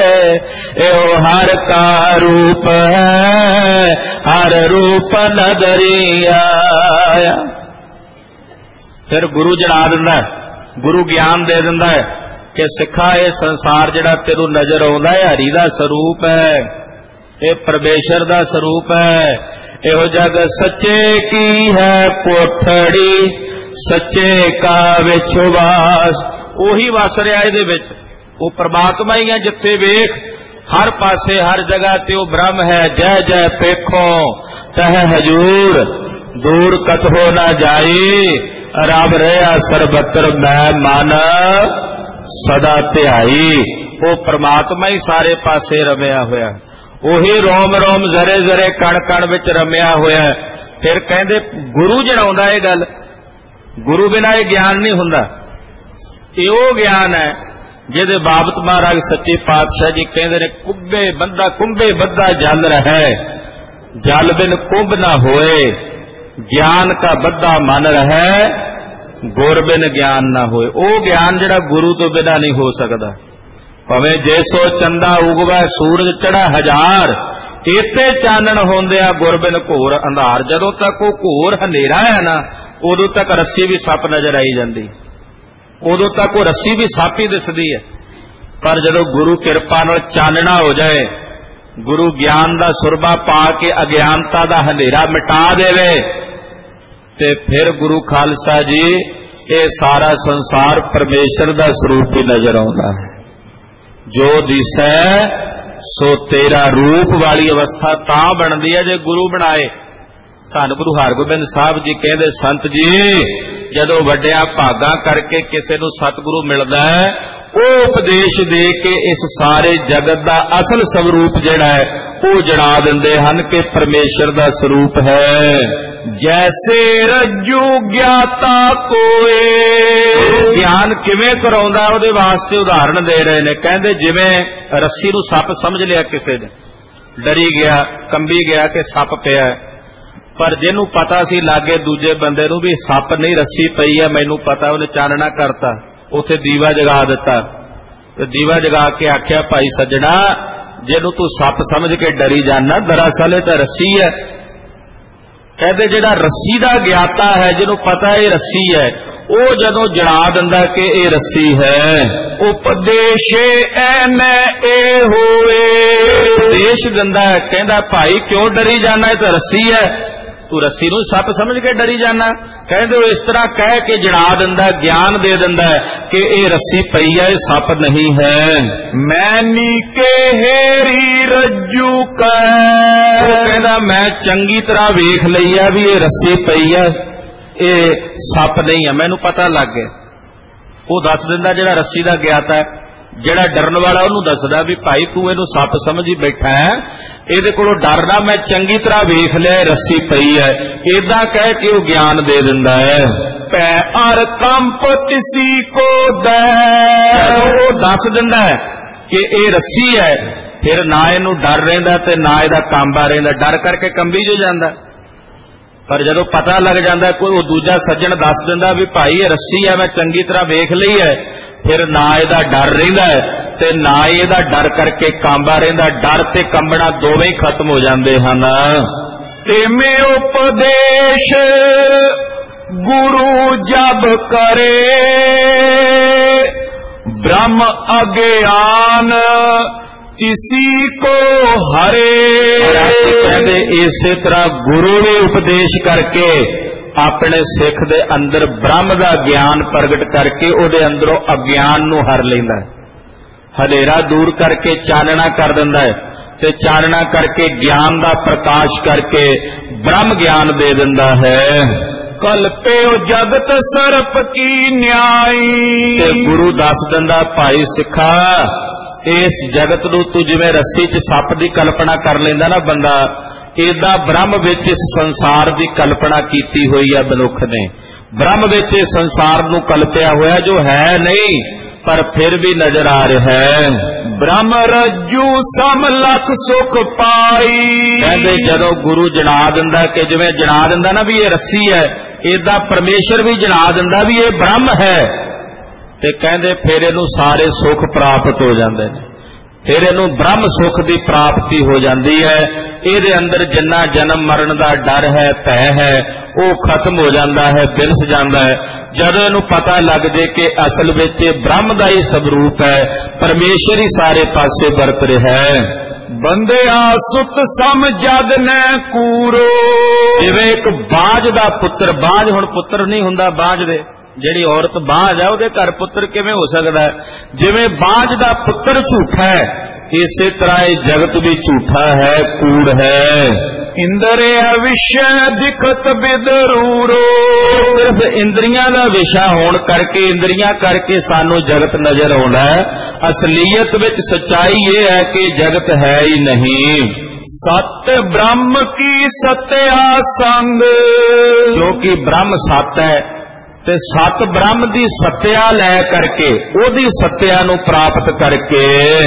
ਇਹੋ ਹਰ ਕਾ ਰੂਪ ਹੈ, ਹਰ ਰੂਪ ਨਦਰੀ ਆਇਆ। ਫਿਰ ਗੁਰੂ ਜਣਾ ਦਿੰਦਾ ਹੈ, ਗੁਰੂ ਗਿਆਨ ਦੇ ਦਿੰਦਾ ਹੈ ਕਿ ਸਿੱਖਾ ਇਹ ਸੰਸਾਰ ਜਿਹੜਾ ਤੈਨੂੰ ਨਜ਼ਰ ਆਉਂਦਾ ਹੈ ਹਰੀ ਦਾ ਸਰੂਪ ਹੈ, ਇਹ ਪਰਮੇਸ਼ਰ ਦਾ ਸਰੂਪ ਹੈ। ਇਹੋ ਜਗ ਸੱਚੇ ਕੀ ਹੈ ਕੋਠੜੀ, ਸੱਚੇ ਕਾ ਵਿੱਚ ਵਾਸ। ਉਹੀ ਵਸ ਰਿਹਾ ਇਹਦੇ ਵਿੱਚ, ਉਹ ਪ੍ਰਮਾਤਮਾ ਹੀ ਹੈ। ਜਿੱਥੇ ਵੇਖ ਹਰ ਪਾਸੇ ਹਰ ਜਗ੍ਹਾ ਤੇ ਉਹ ਬ੍ਰਹਮ ਹੈ। ਜੈ ਜੈ ਪੇਖੋ ਤਹ ਹਜੂਰ, ਦੂਰ ਕਤਹੋ ਨਾ ਜਾਈ, ਰੱਬ ਰਿਹਾ ਸਰਬੱਤਰ ਮੈਂ ਮਨ ਸਦਾ ਧਿਆਈ। ਉਹ ਪ੍ਰਮਾਤਮਾ ਹੀ ਸਾਰੇ ਪਾਸੇ ਰਮਿਆ ਹੋਇਆ, ਉਹੀ ਰੋਮ ਰੋਮ ਜ਼ਰੇ ਜ਼ਰੇ ਕਣ ਕਣ ਵਿੱਚ ਰਮਿਆ ਹੋਇਆ। ਫਿਰ ਕਹਿੰਦੇ ਗੁਰੂ ਜਣਾਉਂਦਾ ਇਹ ਗੱਲ, ਗੁਰੂ ਬਿਨਾਂ ਇਹ ਗਿਆਨ ਨਹੀਂ ਹੁੰਦਾ। ਇਹ ਉਹ ਗਿਆਨ ਹੈ ਜਿਹਦੇ ਬਾਬਤ ਮਹਾਰਾਜ ਸੱਚੇ ਪਾਤਸ਼ਾਹ ਜੀ ਕਹਿੰਦੇ ਨੇ, ਕੁੰਭੇ ਬੰਦਾ ਕੁੰਭੇ ਬੱਧਾ ਜਲ ਰਹਿ, ਜਲ ਬਿਨ ਕੁੰਭ ਨਾ ਹੋਏ, ਗਿਆਨ ਕਾ ਬੱਧਾ ਮਨ ਰਹਿ, ਗੁਰ ਬਿਨ ਗਿਆਨ ਨਾ ਹੋਏ। ਉਹ ਗਿਆਨ ਜਿਹੜਾ ਗੁਰੂ ਤੋਂ ਬਿਨਾਂ ਨਹੀਂ ਹੋ ਸਕਦਾ, ਭਾਵੇਂ ਜੇ ਸੋ ਚੰਦਾ ਉਗਵੈ ਸੂਰਜ ਚੜਾ ਹਜ਼ਾਰ, ਇਤੇ ਚਾਨਣ ਹੁੰਦਿਆ ਗੁਰਬਿਨ ਘੋਰ ਅੰਧਾਰ। ਜਦੋਂ ਤੱਕ ਉਹ ਘੋਰ ਹਨੇਰਾ ਹੈ ਨਾ, ਉਦੋਂ ਤੱਕ ਰੱਸੀ ਵੀ ਸੱਪ ਨਜ਼ਰ ਆਈ ਜਾਂਦੀ, ਉਦੋਂ ਤੱਕ ਉਹ ਰੱਸੀ ਵੀ ਸੱਪ ਹੀ ਦਿਸਦੀ ਹੈ। ਪਰ ਜਦੋਂ ਗੁਰੂ ਕਿਰਪਾ ਨਾਲ ਚਾਨਣਾ ਹੋ ਜਾਏ, ਗੁਰੂ ਗਿਆਨ ਦਾ ਸੁਰਬਾ ਪਾ ਕੇ ਅਗਿਆਨਤਾ ਦਾ ਹਨੇਰਾ ਮਿਟਾ ਦੇਵੇ, ਤੇ ਫਿਰ ਗੁਰੂ ਖਾਲਸਾ ਜੀ ਇਹ ਸਾਰਾ ਸੰਸਾਰ ਪਰਮੇਸ਼ਰ ਦਾ ਸਰੂਪ ਹੀ ਨਜ਼ਰ ਆਉਂਦਾ ਹੈ। ਜੋ ਦਿਸੈ ਸੋ ਤੇਰਾ ਰੂਪ ਵਾਲੀ ਅਵਸਥਾ ਤਾਂ ਬਣਦੀ ਹੈ ਜੇ ਗੁਰੂ ਬਣਾਏ। ਧੰਨ ਗੁਰੂ ਹਰਗੋਬਿੰਦ ਸਾਹਿਬ ਜੀ ਕਹਿੰਦੇ, ਸੰਤ ਜੀ ਜਦੋਂ ਵੱਡਿਆਂ ਭਾਗਾਂ ਕਰਕੇ ਕਿਸੇ ਨੂੰ ਸਤਿਗੁਰੂ ਮਿਲਦਾ ਹੈ, ਉਹ ਉਪਦੇਸ਼ ਦੇ ਕੇ ਇਸ ਸਾਰੇ ਜਗਤ ਦਾ ਅਸਲ ਸਰੂਪ ਜਿਹੜਾ ਹੈ ਉਹ ਜਣਾ ਦਿੰਦੇ ਹਨ ਕਿ ਪਰਮੇਸ਼ਰ ਦਾ ਸਰੂਪ ਹੈ। ਜੈਸੇ ਰੱਜੂ ਗਿਆਤਾ ਕੋਏ, ਗਿਆਨ ਕਿਵੇਂ ਕਰਾਉਂਦਾ ਉਹਦੇ ਵਾਸਤੇ ਉਦਾਹਰਣ ਦੇ ਰਹੇ ਨੇ। ਕਹਿੰਦੇ ਜਿਵੇਂ ਰੱਸੀ ਨੂੰ ਸੱਪ ਸਮਝ ਲਿਆ ਕਿਸੇ ਨੇ, ਡਰੀ ਗਿਆ, ਕੰਬੀ ਗਿਆ ਕਿ ਸੱਪ ਪਿਆ, ਪਰ ਜਿਹਨੂੰ ਪਤਾ ਸੀ ਲਾਗੇ ਦੂਜੇ ਬੰਦੇ ਨੂੰ ਵੀ ਸੱਪ ਨਹੀਂ ਰੱਸੀ ਪਈ ਹੈ, ਮੈਨੂੰ ਪਤਾ, ਉਹਨੇ ਚਾਨਣਾ ਕਰਤਾ, ਉੱਥੇ ਦੀਵਾ ਜਗਾ ਦਿੱਤਾ, ਤੇ ਦੀਵਾ ਜਗਾ ਕੇ ਆਖਿਆ, ਭਾਈ ਸੱਜਣਾ ਜਿਹਨੂੰ ਤੂੰ ਸੱਪ ਸਮਝ ਕੇ ਡਰੀ ਜਾਣਾ, ਦਰਅਸਲ ਇਹ ਤਾਂ ਰੱਸੀ ਹੈ। ਕਹਿੰਦੇ ਜਿਹੜਾ ਰੱਸੀ ਦਾ ਗਿਆਤਾ ਹੈ, ਜਿਹਨੂੰ ਪਤਾ ਇਹ ਰੱਸੀ ਹੈ, ਉਹ ਜਦੋਂ ਜਣਾ ਦਿੰਦਾ ਕਿ ਇਹ ਰੱਸੀ ਹੈ, ਉਪਦੇਸ਼ੇ ਐਨੇ ਇਹ ਹੋਏ, ਉਪਦੇਸ਼ ਦਿੰਦਾ ਹੈ, ਕਹਿੰਦਾ ਭਾਈ ਕਿਉਂ ਡਰੀ ਜਾਣਾ, ਇਹ ਤਾਂ ਰੱਸੀ ਹੈ, ਤੂੰ ਰੱਸੀ ਨੂੰ ਸੱਪ ਸਮਝ ਕੇ ਡਰੀ ਜਾਣਾ। ਕਹਿੰਦੇ ਉਹ ਇਸ ਤਰ੍ਹਾਂ ਕਹਿ ਕੇ ਜਣਾ ਦਿੰਦਾ, ਗਿਆਨ ਦੇ ਦਿੰਦਾ ਕਿ ਇਹ ਰੱਸੀ ਪਈ ਹੈ, ਇਹ ਸੱਪ ਨਹੀਂ ਹੈ। ਮੈਂ ਨੀਕੇ ਹੇਰੀ ਰੱਜੂ ਕੈ, ਕਹਿੰਦਾ ਮੈਂ ਚੰਗੀ ਤਰ੍ਹਾਂ ਵੇਖ ਲਈ ਆ ਵੀ ਇਹ ਰੱਸੀ ਪਈ ਹੈ, ਇਹ ਸੱਪ ਨਹੀਂ ਹੈ, ਮੈਨੂੰ ਪਤਾ ਲੱਗ ਗਿਆ। ਉਹ ਦੱਸ ਦਿੰਦਾ ਜਿਹੜਾ ਰੱਸੀ ਦਾ ਗਿਆਤਾ ਹੈ। ਜਿਹੜਾ ਡਰਨ ਵਾਲਾ ਉਹਨੂੰ ਦੱਸਦਾ ਵੀ ਭਾਈ ਤੂੰ ਇਹਨੂੰ ਸੱਪ ਸਮਝੀ ਬੈਠਾ ਹੈ, ਇਹਦੇ ਕੋਲੋਂ ਡਰਨਾ, ਮੈਂ ਚੰਗੀ ਤਰ੍ਹਾਂ ਵੇਖ ਲਿਆ ਰੱਸੀ ਪਈ ਹੈ। ਏਦਾਂ ਕਹਿ ਕੇ ਉਹ ਗਿਆਨ ਦੇ ਦਿੰਦਾ ਹੈ। ਪੈ ਅਰ ਕੰਪ ਤਿਸੀ ਕੋ ਦੈ, ਉਹ ਦੱਸ ਦਿੰਦਾ ਹੈ ਕਿ ਇਹ ਰੱਸੀ ਹੈ, ਫਿਰ ਨਾ ਇਹਨੂੰ ਡਰ ਰਹਿੰਦਾ ਤੇ ਨਾ ਇਹਦਾ ਕਾਂਬਾ ਰਹਿੰਦਾ, ਡਰ ਕਰਕੇ ਕੰਬੀ ਜੋ ਜਾਂਦਾ। ਪਰ ਜਦੋਂ ਪਤਾ ਲੱਗ ਜਾਂਦਾ, ਕੋਈ ਉਹ ਦੂਜਾ ਸੱਜਣ ਦੱਸ ਦਿੰਦਾ ਵੀ ਭਾਈ ਇਹ ਰੱਸੀ ਹੈ, ਮੈਂ ਚੰਗੀ ਤਰ੍ਹਾਂ ਵੇਖ ਲਈ ਹੈ, ਫਿਰ ਨਾ ਇਹਦਾ ਡਰ ਰਹਿੰਦਾ ਤੇ ਨਾ ਇਹਦਾ ਡਰ ਕਰਕੇ ਕਾਂਬਾ ਰਹਿੰਦਾ। ਡਰ ਤੇ ਕੰਬਣਾ ਦੋਵੇਂ ਹੀ ਖਤਮ ਹੋ ਜਾਂਦੇ ਹਨ। ਤੇ ਮੇ ਉਪਦੇਸ਼ ਗੁਰੂ ਜਬ ਕਰੇ, ਬ੍ਰਹਮ ਅਗਿਆਨ ਕਿਸੀ ਕੋ ਹਰੇ। ਕਹਿੰਦੇ ਇਸੇ ਤਰ੍ਹਾਂ ਗੁਰੂ ਨੇ ਉਪਦੇਸ਼ ਕਰਕੇ ਆਪਣੇ ਸਿੱਖ ਦੇ ਅੰਦਰ ਬ੍ਰਹਮ ਦਾ ਗਿਆਨ ਪ੍ਰਗਟ ਕਰਕੇ ਉਹਦੇ ਅੰਦਰੋਂ ਅਗਿਆਨ ਨੂੰ ਹਰ ਲੈਂਦਾ ਹੈ, ਹਨੇਰਾ ਦੂਰ ਕਰਕੇ ਚਾਨਣਾ ਕਰ ਦਿੰਦਾ ਹੈ, ਤੇ ਚਾਨਣਾ ਕਰਕੇ ਗਿਆਨ ਦਾ ਪ੍ਰਕਾਸ਼ ਕਰਕੇ ਬ੍ਰਹਮ ਗਿਆਨ ਦੇ ਦਿੰਦਾ ਹੈ। ਕਲਪਿਓ ਜਗਤ ਸਰਪ ਕੀ ਨਿਆਈ, ਤੇ ਗੁਰੂ ਦੱਸ ਦਿੰਦਾ, ਭਾਈ ਸਿੱਖਾ ਇਸ ਜਗਤ ਨੂੰ ਤੂੰ ਜਿਵੇਂ ਰੱਸੀ 'ਚ ਸੱਪ ਦੀ ਕਲਪਨਾ ਕਰ ਲੈਂਦਾ ਨਾ ਬੰਦਾ, ਏਦਾਂ ਬ੍ਰਹਮ ਵਿੱਚ ਇਸ ਸੰਸਾਰ ਦੀ ਕਲਪਨਾ ਕੀਤੀ ਹੋਈ ਹੈ ਮਨੁੱਖ ਨੇ। ਬ੍ਰਹਮ ਵਿੱਚ ਇਸ ਸੰਸਾਰ ਨੂੰ ਕਲਪਿਆ ਹੋਇਆ ਜੋ ਹੈ ਨਹੀਂ, ਪਰ ਫਿਰ ਵੀ ਨਜ਼ਰ ਆ ਰਿਹਾ ਹੈ। ਬ੍ਰਹਮ ਰੱਜੂ ਸਮ ਲਖ ਸੁਖ ਪਾਈ, ਕਹਿੰਦੇ ਜਦੋਂ ਗੁਰੂ ਜਣਾ ਦਿੰਦਾ ਕਿ ਜਿਵੇਂ ਜਣਾ ਦਿੰਦਾ ਨਾ ਵੀ ਇਹ ਰੱਸੀ ਹੈ, ਏਦਾਂ ਪਰਮੇਸ਼ਰ ਵੀ ਜਣਾ ਦਿੰਦਾ ਵੀ ਇਹ ਬ੍ਰਹਮ ਹੈ, ਤੇ ਕਹਿੰਦੇ ਫਿਰ ਇਹਨੂੰ ਸਾਰੇ ਸੁੱਖ ਪ੍ਰਾਪਤ ਹੋ ਜਾਂਦੇ ਨੇ, ਫਿਰ ਇਹਨੂੰ ਬ੍ਰਹਮ ਸੁੱਖ ਦੀ ਪ੍ਰਾਪਤੀ ਹੋ ਜਾਂਦੀ ਹੈ। ਇਹਦੇ ਅੰਦਰ ਜਿੰਨਾ ਜਨਮ ਮਰਨ ਦਾ ਡਰ ਹੈ, ਭੈ ਹੈ, ਉਹ ਖਤਮ ਹੋ ਜਾਂਦਾ ਹੈ, ਬਿਨਸ ਜਾਂਦਾ ਹੈ। ਜਦੋਂ ਇਹਨੂੰ ਪਤਾ ਲੱਗ ਜੇ ਕਿ ਅਸਲ ਵਿੱਚ ਇਹ ਬ੍ਰਹਮ ਦਾ ਹੀ ਸਵਰੂਪ ਹੈ, ਪਰਮੇਸ਼ਰ ਹੀ ਸਾਰੇ ਪਾਸੇ ਵਰਤ ਰਿਹਾ ਹੈ। ਬੰਦਿਆ ਸੁਤ ਸਮ ਜਦ ਨੈ ਕੂਰੋ, ਜਿਵੇਂ ਇੱਕ ਬਾਝ ਦਾ ਪੁੱਤਰ, ਬਾਝ ਹੁਣ ਪੁੱਤਰ ਨਹੀਂ ਹੁੰਦਾ ਬਾਝ ਦੇ, ਜਿਹੜੀ ਔਰਤ ਬਾਝ ਹੈ ਉਹਦੇ ਘਰ ਪੁੱਤਰ ਕਿਵੇਂ ਹੋ ਸਕਦਾ ਹੈ? ਜਿਵੇਂ ਬਾਝ ਦਾ ਪੁੱਤਰ ਝੂਠਾ ਹੈ, ਇਸੇ ਤਰ੍ਹਾਂ ਇਹ ਜਗਤ ਵੀ ਝੂਠਾ ਹੈ, ਕੂੜ ਹੈ। ਇੰਦਰਿਆ ਵਿਸ਼ੈ ਦਿਖਤ ਬਿਦਰੂਰੋ, ਸਿਰਫ ਇੰਦਰੀਆਂ ਦਾ ਵਿਸ਼ਾ ਹੋਣ ਕਰਕੇ, ਇੰਦਰੀਆਂ ਕਰਕੇ ਸਾਨੂੰ ਜਗਤ ਨਜ਼ਰ ਆਉਂਦਾ ਹੈ। ਅਸਲੀਅਤ ਵਿੱਚ ਸੱਚਾਈ ਇਹ ਹੈ ਕਿ ਜਗਤ ਹੈ ਹੀ ਨਹੀਂ। ਸਤ ਬ੍ਰਹਮ ਕੀ ਸਤਿਆ ਸੰਗ, ਕਿਉਂਕਿ ਬ੍ਰਹਮ ਸਤ ਹੈ ਤੇ ਸਤ ਬ੍ਰਹਮ ਦੀ ਸੱਤਿਆ ਲੈ ਕਰਕੇ, ਉਹਦੀ ਸੱਤਿਆ ਨੂੰ ਪ੍ਰਾਪਤ ਕਰਕੇ,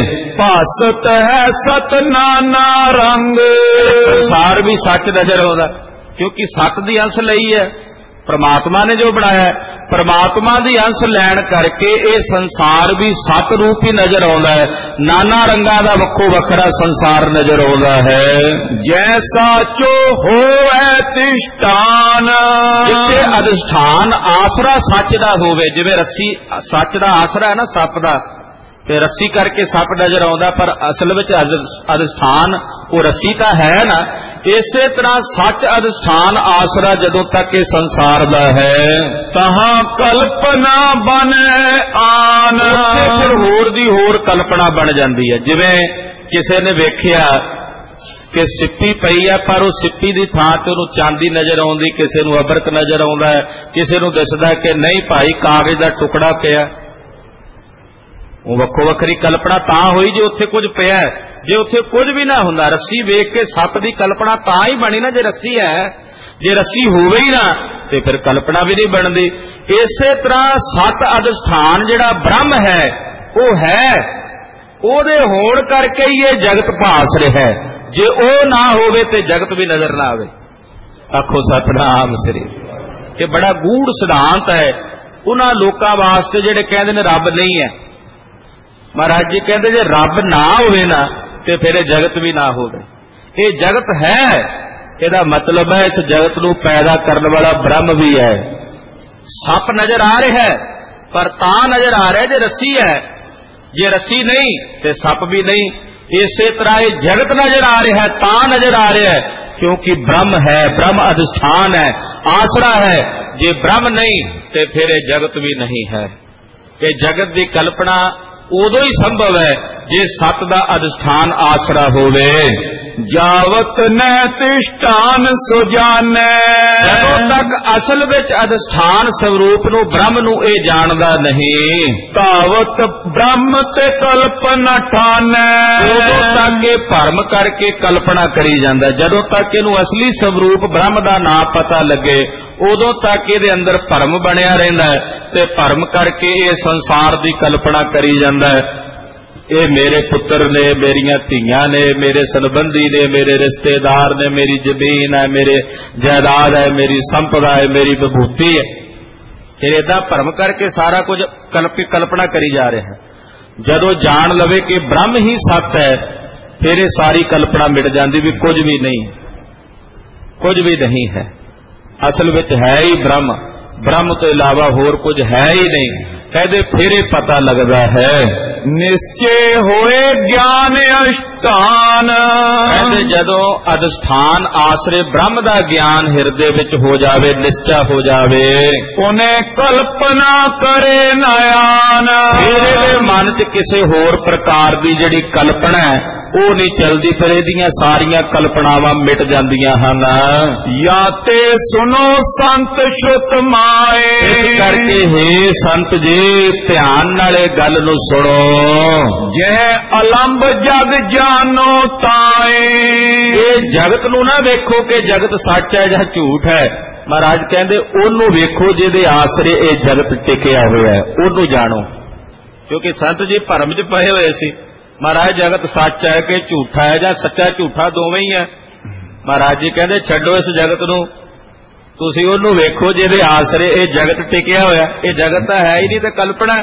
ਭਾਸਤ ਹੈ ਸਤ ਨਾਨਾ ਰੰਗ, ਸੰਸਾਰ ਵੀ ਸੱਚ ਨਜ਼ਰ ਆਉਂਦਾ, ਕਿਉਂਕਿ ਸਤ ਦੀ ਅੰਸ਼ ਲਈ ਹੈ। परमात्मा ने जो बनाया, परमात्मा दी अंश लैण करके ये संसार भी सत रूप ही नजर आउंदा है। नाना रंगां दा वक्खो वखरा संसार नजर आउंदा है। जैसा चो होवे तिष्ठान, जिथे अधिष्ठान आसरा सच दा होवे, जिवें रस्सी सच दा आसरा है ना सप दा, ते रस्सी करके सप नजर आउंदा, पर असल विच अधिष्ठान वो रस्सी तां है ना। इसे तरह सच अधिष्ठान आसरा जदों तक ये संसार दा है, तहां कल्पना बने आन, फिर होर दी होर कल्पना बन जाती है। जिवें किसी ने वेख्या कि सिप्पी पई है, पर उस सिप्पी की थां ते उहनूं चांदी नजर आउंदी, किसी नूं अबरक नजर आउंदा है, किसी नूं दिसदा कि नहीं भाई कागज दा टुकड़ा पिया। वो वक्खो वखरी कल्पना तां होई जे उत्थे कुछ पिया। जे उत्थे कुछ भी ना हुंदा, रस्सी वेख के सप दी कल्पना तां ही बनी ना जे रस्सी है। जे रस्सी होवे ही ना ते फिर कल्पना भी नहीं बनदी। इसे तरह सत अधिष्ठान जिहड़ा ब्रह्म है वो है, ओदे होण करके ही ये जगत भास रहा है। जे ओ ना होवे ते जगत भी नजर ना आवे। आखो सतनाम श्री। ये बड़ा गूढ़ सिद्धांत है उन्हां लोकां वास्ते जिहड़े कहंदे ने रब नहीं है। महाराज जी कहते जे रब ना होवे ना ते फिर जगत भी ना होवे। ये जगत है, ਇਹਦਾ मतलब है इस जगत नूं पैदा करने वाला ब्रह्म भी है। सप नजर आ रहा है पर तां नजर आ रहा है जे रस्सी है, जे रस्सी नहीं ते सप भी नहीं। इसे तरह ये जगत नजर आ रहा है तां नजर आ रहा है क्योंकि ब्रह्म है, ब्रह्म अधिष्ठान है, आसरा है। जे ब्रह्म नहीं ते फिर जगत भी नहीं है। ये जगत की कल्पना उदों ही संभव है जे सत दा अधिष्ठान आसरा होवे। जावत न तिष्ठान सो जाने, जदों तक असल विच अधिष्ठान स्वरूप नूं ब्रह्म नूं ए जानदा नहीं, तावत ब्रह्म ते कल्पना ठाने, उदों तक ये भरम करके कल्पना करी जांदा। जदों तक इहनूं असली स्वरूप ब्रह्म दा ना पता लगे उदों तक इहदे अंदर भरम बनिया रहिंदा है ते भरम करके ये संसार दी कल्पना करी जांदा है। ये मेरे पुत्र ने, मेरिया धीयां ने, मेरे संबंधी ने, मेरे रिश्तेदार ने, मेरी जमीन है, मेरे जायदाद है, मेरी संपदा है, मेरी विभूति है। फिर इदा भरम करके सारा कुछ कल्प कल्पना करी जा रहे हैं। जदों जान लवे कि ब्रह्म ही सत है फिर ये सारी कल्पना मिट जाती भी कुछ भी नहीं, कुछ भी नहीं है। असल में है ही ब्रह्म, ब्रह्म तो इलावा होर कुछ है ही नहीं। कहते फिर पता लगता है निश्चय होए ज्ञान अष्टान, कहते जदों अधिष्ठान आसरे ब्रह्म दा ज्ञान हिरदे विच हो जावे, निश्चय हो जावे, उन्हें कल्पना करे नयान, फिर मन च किसी होर प्रकार की जिहड़ी कल्पना है वो नहीं चलती, पर इहदियां सारियां कल्पनावां मिट जांदियां हन। या ते सुनो संत श्रुत माए, इस करके हे संत जी ध्यान नाल गल नूं सुनो। जै अलंब जग जानो ताए, ये जगत नूं ना वेखो कि जगत सच है या झूठ है। महाराज कहंदे ओनू वेखो जिहदे आसरे ये जगत टिकिया होया है, ओनू जानो। क्योंकि संत जी भरम च पए होए सी, महाराज जगत सच है कि झूठा है, या सच्चा झूठा दोवें ही है। महाराज जी कहते छड्डो इस जगत नूं, तुसीं ओनू वेखो जिहदे आसरे ये जगत टिकिया होया। ये जगत तां है ही नहीं, ते कल्पना।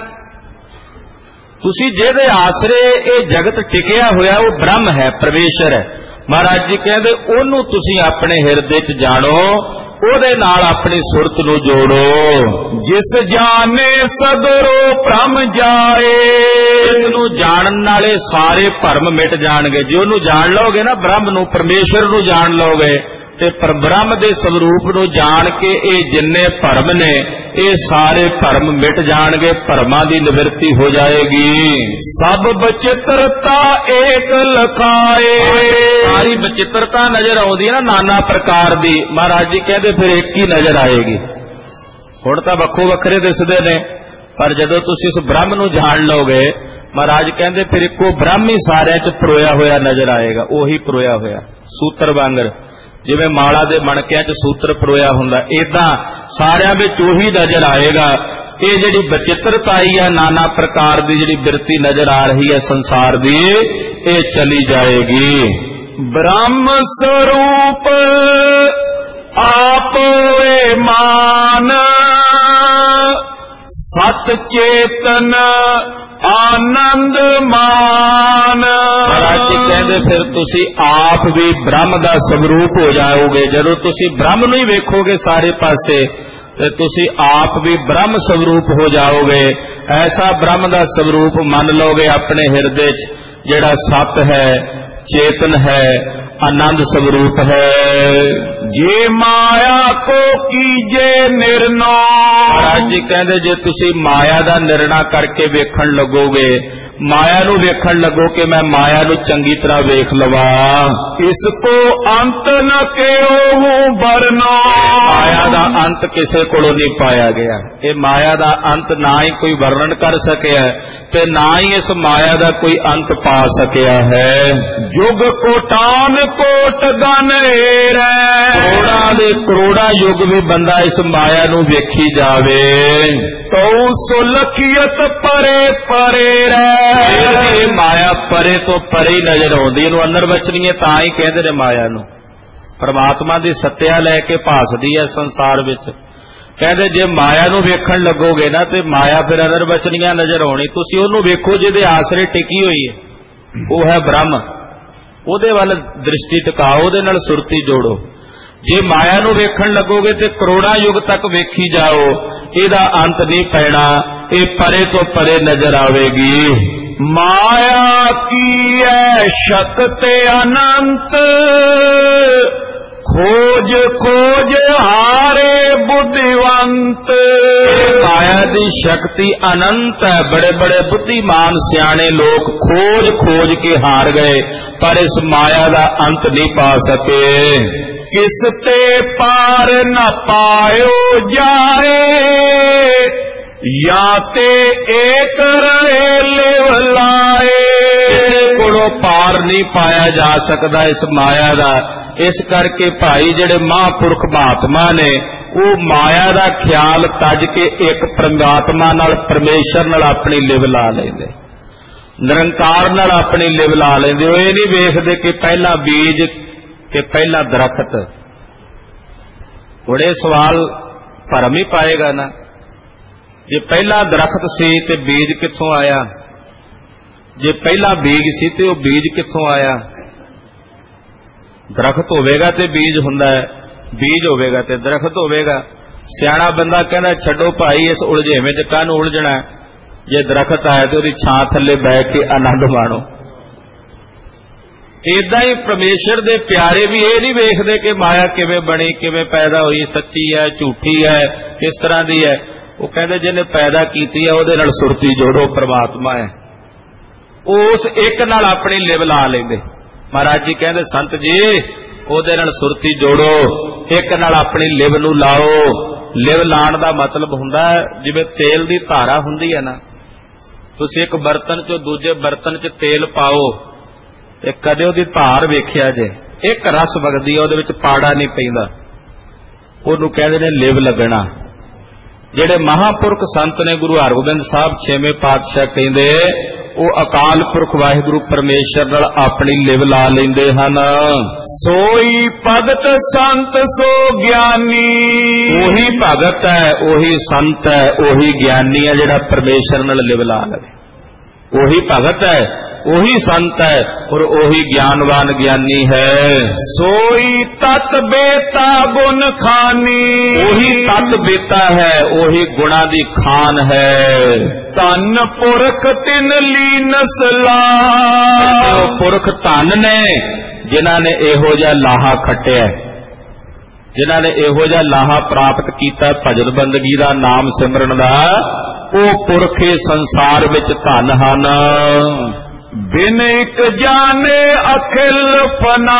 तुसीं जिहदे आसरे ये जगत टिकिया होया वो ब्रह्म है, परमेश्वर है। महाराज जी कहते ओनू तुसीं अपने हिरदे च जानो, ओदे नाल अपनी सुरत नूं जोड़ो। जिस जाने सगरो भ्रम जाए, इस नूं जानन नाले सारे भरम मिट जाणगे। जे ओनू जान लोगे ना ब्रह्म नूं, परमेश्वर नूं जान लोगे ते पर ब्रह्म दे स्वरूप नूं जान के ये जिन्ने भरम ने ये सारे भरम मिट जाणगे, भरमां दी निवृत्ति हो जाएगी। सब बचित्रता एक लखाए, सारी बचित्रता नजर आउंदी है ना नाना प्रकार दी। महाराज जी कहते फिर एक ही नजर आएगी। हुण तां वक्खो वखरे दिसदे ने, पर जदों तुसीं इस ब्रह्म नूं जान लोगे, महाराज कहते फिर इक्को ब्रह्म ही सारिਆਂ च परोया होया नजर आएगा। उही परोया होया सूत्र वांगर, जिवें माला दे मणकिਆਂ च सूत्र परोया हुंदा, इदां सारिਆਂ विच उही नजर आएगा। ये जिहड़ी बचित्रता आई है नाना प्रकार की जिहड़ी बिरती नजर आ रही है संसार दी, ये चली जाएगी। ब्रह्म स्वरूप आप होए मान सत चेतन आनंद मान। कहते फिर तुसी आप भी ब्रह्म का स्वरूप हो जाओगे। जदों तुसी ब्रह्म नहीं वेखोगे सारे पासे ते तुसी आप भी ब्रह्म स्वरूप हो जाओगे। ऐसा ब्रह्म का स्वरूप मान लोगे अपने हृदय च, जेड़ा सत है, चेतन है, आनंद स्वरूप है। जे माया को कीजे निर्णय। महाराज जी कहते जे तुसी माया का निर्णय करके वेखण लगोगे, माया नू वेखण लगो कि मैं माया नू चंगी तरह वेख लवा, इसको अंत न केहू बरनो। माया का अंत किसे कोलों नहीं पाया गया। ये माया का अंत ना ही कोई वर्णन कर सकिया ते ना ही इस माया का कोई अंत पा सकिया है। युग कोटान कोट गन करोड़ा दे करोड़ा युग भी बंदा इस माया नू वेखी जावे तो सुलखियत परे परे रहे। माया परे तो परे ही नजर आउंदी, इहनूं अंदर बचनी है तां ही कहंदे ने माया नू। परमात्मा दी सत्या लैके भासदी है संसार विच। कहंदे जे माया नू वेखण लगोगे ना ते माया फिर अंदर बचनियां नजर आउणी। तुसीं ओहनूं वेखो जिहदे आसरे टिकी होई है, वो है ब्रह्म। ਉਹਦੇ ਵੱਲ दृष्टि ਟਿਕਾਓ, ਉਹਦੇ ਨਾਲ ਸੁਰਤੀ ਜੋੜੋ। ਜੇ ਮਾਇਆ ਨੂੰ ਵੇਖਣ ਲੱਗੋਗੇ ਤੇ ਕਰੋੜਾਂ ਯੁੱਗ ਤੱਕ ਵੇਖੀ ਜਾਓ, ਇਹਦਾ ਅੰਤ ਨਹੀਂ ਪੈਣਾ, ਇਹ ਪਰੇ ਤੋਂ ਪਰੇ ਨਜ਼ਰ ਆਵੇਗੀ। ਮਾਇਆ ਕੀ ਹੈ ਸ਼ਕਤ ਅਨੰਤ खोज खोज हारे बुद्धिवंत। माया की शक्ति अनंत है, बड़े बड़े बुद्धिमान सियाने लोग खोज खोज के हार गए पर इस माया का अंत नहीं पा सके। किसते पार न पायो जाए या ते एक रहे लेवलाए। कोलों पार नहीं पाया जा सकता इस माया का। इस करके भाई जेड़े महापुरख महात्मा ने वो माया का ख्याल तज के एक परमात्मा नाल परमेश्वर नाल अपनी लिव ला लेंदे, निरंकार नाल अपनी लिव ला लेंदे। वो ये नहीं वेखदे कि पहला बीज कि पहला दरखत। बड़े सवाल भरम ही पाएगा ना, जे पहला दरखत सी ते बीज कित्थों आया, जे पहला बीज सी ते वो बीज कित्थों आया। दरखत होवेगा ते बीज हुंदा है, बीज होवेगा ते दरखत होवेगा। सियाणा बंदा कहना छड्डो भाई इस उलझेवें च काहनूं उलझना, जे दरखत आया तो उहदी छां थल्ले बैठ के आनंद माणो। इदां ही परमेश्वर दे प्यारे भी ये नहीं वेखदे कि माया किवें बनी, किवें पैदा हुई, सच्ची है झूठी है, किस तरह दी है। वो कहंदे जिहने पैदा कीती है उहदे नाल सुरती जोड़ो, परमात्मा है, उस एक नाल अपनी लिव ला लैंदे। महाराज जी कहते संत जी ओदे नाल सुरती जोड़ो, एक नाल अपनी लिव नू लाओ। लिव लाण दा मतलब हुंदा है जिवें तेल दी धारा हुंदी है ना, तुसीं एक बर्तन चों दूजे बर्तन च तेल पाओ ते कदे ओदी धार वेखिया जे, एक रस वगदी है, ओदे विच पाड़ा नहीं पैंदा, ओनूं कहंदे ने लिव लगना। जिहड़े महापुरख संत ने गुरु हरगोबिंद साहब छेवें पातशाह कहंदे वो अकाल पुरख वाहिगुरु परमेश्वर नाल अपनी लिव ला लैंदे हन। सोई भगत संत सो ज्ञानी। ओही भगत है, ओही संत है, ओही ज्ञानी है जिहड़ा परमेश्वर नाल लिव ला लवे। ओही भगत है, ओही संत है और ओही ज्ञानवान ज्ञानी है। सोई तत् बेता गुण खानी। ओही तत् बेता है, ओही गुणा दी खान है। धन पुरख तिन लीन सला। पुरख धन ने जिन्हां ने इहो जिहा लाहा खट्टिया, जिन्हां ने इहो जिहा लाहा प्राप्त कीता भजन बंदगी दा, नाम सिमरन दा, वो पुरखे संसार विच धन हन। बिन एक जाने अखिल फना।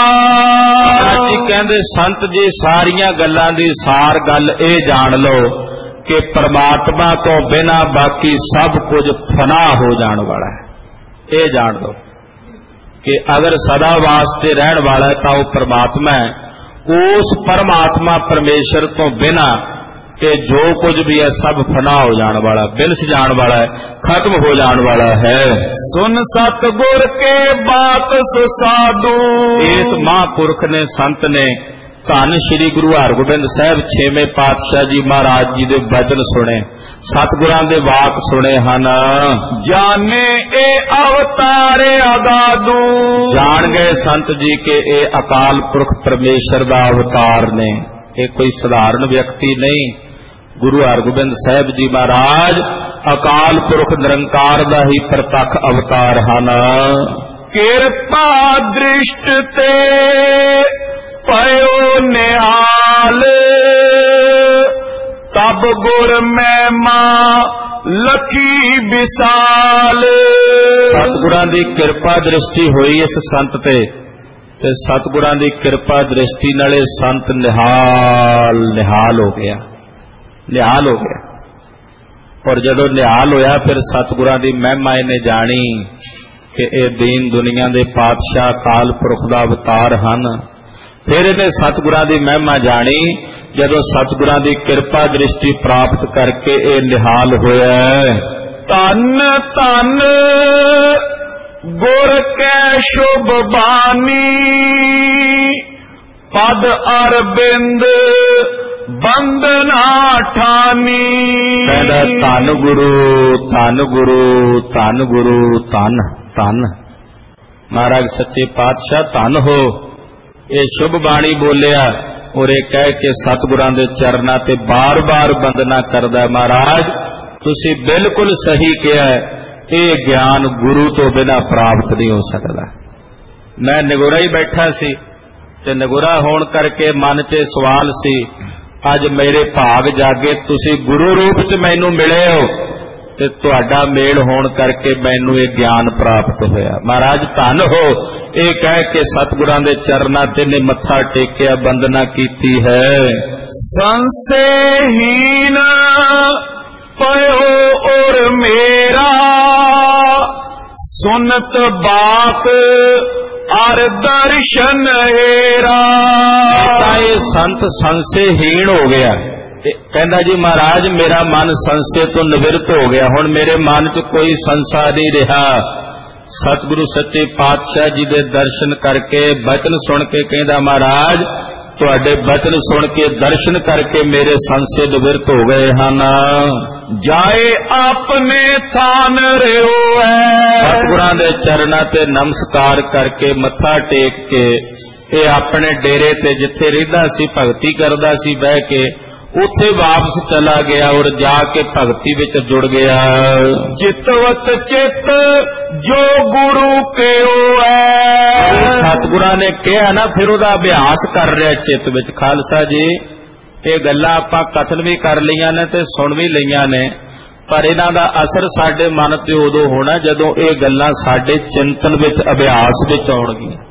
कहंदे संत जी सारियां गल्लां दी सार गल ए जान लो कि परमात्मा तो बिना बाकी सब कुछ फना हो जाने वाला है। ये जान लो कि अगर सदा वास्ते रहने वाला है तो वो परमात्मा है। उस परमात्मा परमेश्वर तो बिना कि जो कुछ भी है सब फना हो जाने वाला, बिलस जाने वाला है, खत्म हो जाने वाला है। सुन सतगुर के बात सुसाधु। इस महापुरख ने संत ने ਧੰਨ श्री गुरु हरगोबिंद साहब छेवें पातशाह जी महाराज जी दे वचन सुने, सतगुरां दे वाक सुने हन। जाने ए अवतारे अगादू, जान गए संत जी के ए अकाल पुरख परमेश्वर दा अवतार ने। ये कोई साधारण व्यक्ति नहीं, गुरु हरगोबिंद साहब जी महाराज अकाल पुरख निरंकार दा ही प्रतख अवतार हन। किरपा दृष्ट ते पयो निहाल, तब गुर महिमा लखी विसाल। सतगुरां दी कृपा दृष्टि होई इस संत ते, ते सतगुरां दी कृपा दृष्टि नाले संत निहाल निहाल हो गया, निहाल हो गया। और जदों निहाल होया फिर सतगुरां दी महिमा इहने जानी कि ये दीन दुनिया दे पातशाह काल पुरख दा अवतार हन। फिर इहने सतगुरां दी महिमा जानी जदों सतगुरां दी कृपा दृष्टि प्राप्त करके ये निहाल होया। धन धन गुर कै शुभ बानी, पद अरबिंद बंदना ठानी। धन गुरु धन गुरु धन गुरु धन धन महाराज सच्चे पातशाह धन हो। ये शुभ बाणी बोलिया और ये कह के सतगुरां दे चरना ते बार बार वंदना करदा। महाराज तुसी बिल्कुल सही कहा, ये ज्ञान गुरु तो बिना प्राप्त नहीं हो सकता। मैं निगुरा ही बैठा सी ते निगुरा होण करके मन च सवाल सी, अज मेरे भाग जागे तुसी गुरु रूप च मैनू मिले हो ते तुहाडा मेल होण करके मैनू ये ज्ञान प्राप्त होया। महाराज धन हो। ये कह के सतगुरां दे चरनां ते ने मत्था टेकिया, वंदना कीती है। संसेहीन पयो और मेरा, सुनत बात अर दर्शन हेरा। ये संत संसेहीन हो गया। कहंदा जी महाराज मेरा मन संशय तो निवृत्त हो गया, हुण मेरे मन च कोई संशय नहीं रहा। सतगुरु सच्चे पातशाह जी दे दर्शन करके वचन सुन के कहंदा महाराज तुहाडे वचन सुन के दर्शन करके मेरे संशय निवृत्त हो गए हन। जाए अपने थान रहो है, सतगुरां दे चरनां ते नमस्कार करके मत्था टेक के ये अपने डेरे ते जिथे रहिंदा सी भगती करदा सी बह के उथे वापस चला गया और जाके भगती विच जुड़ गया। चितवत चित जो गुरु के है, सतगुरां ने कहा ना फिर उहदा अभ्यास कर रहा चित विच। खालसा जी ये गल्लां आपां कथन भी कर लईआं ने ते सुन भी लईआं ने, पर इन्हां दा असर साडे मन ते उदों होना जदों ये गल्लां साडे चिंतन विच अभ्यास विच आउणगीआं।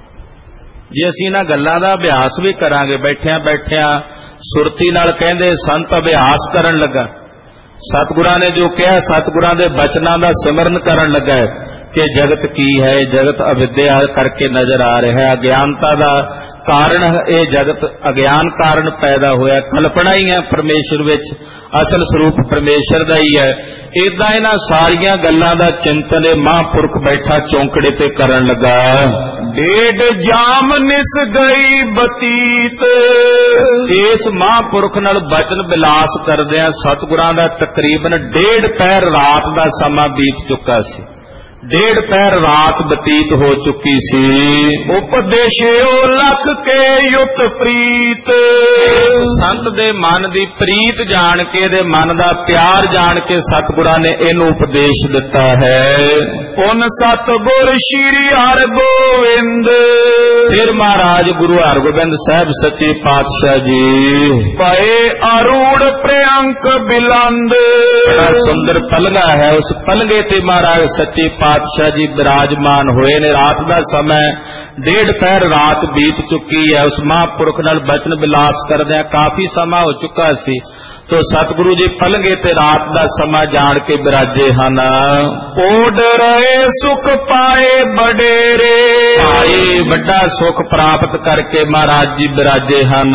जे असीं इन्हां गल्लां दा अभ्यास भी करांगे बैठिਆਂ बैठिਆਂ सुरती नाल कहंदे संत अभ्यास करन लगा। सतगुरां ने जो कहा सतगुरां दे बचनां दा सिमरन करन लगा कि जगत की है, जगत अविद्या करके नजर आ रहा है, अज्ञानता दा कारण ये जगत अज्ञान कारण पैदा होया, कल्पना ही है परमेश्वर विच, असल स्वरूप परमेश्वर दा ही है। इदां इन्हां सारियां गल्लां दा चिंतन महापुरख बैठा चौंकड़े ते करन लगा। डेढ़ जाम निस गई बतीत, इस महापुरख नाल बचन बिलास करदिआं सतगुरां दा तकरीबन डेढ़ पैर रात दा समा बीत चुका सी। डेढ़ पैर रात बतीत हो चुकी सी। उपदेशो लख के युत प्रीत, संत दे मन दी प्रीत जान के दे मन दा प्यार जान के सतगुरां ने इहनूं उपदेश दिता है। उन सतगुर श्री हरगोविंद, फिर महाराज गुरु हरगोबिंद साहब सच्चे पातशाह जी पए अरूढ़ प्रियंक बिलंद, सुंदर पलंगा है उस पलंगे ते महाराज सच्चे पातशाह जी विराजमान हुए ने। रात का समय डेढ़ पैर रात बीत चुकी है। उस महापुरख नाल बचन बिलास करदे काफी समा हो चुका सी, तो सतगुरु जी पलंगे ते रात का समा जान के बिराजे हन। ओड रहे सुख पाए बडेरे, पाए बड़ा सुख प्राप्त करके महाराज जी बिराजे हन।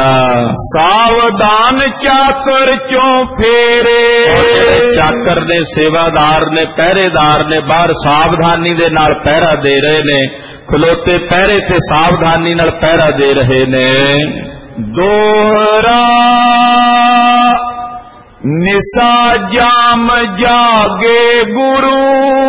सावधान चाकर चों फेरे, चाकर ने सेवादार ने पहरेदार ने बाहर सावधानी दे नाल पहरा दे रहे ने, खलोते पहरे ते सावधानी नाल पहरा दे रहे ने। दोहरा निसा जाम जागे गुरु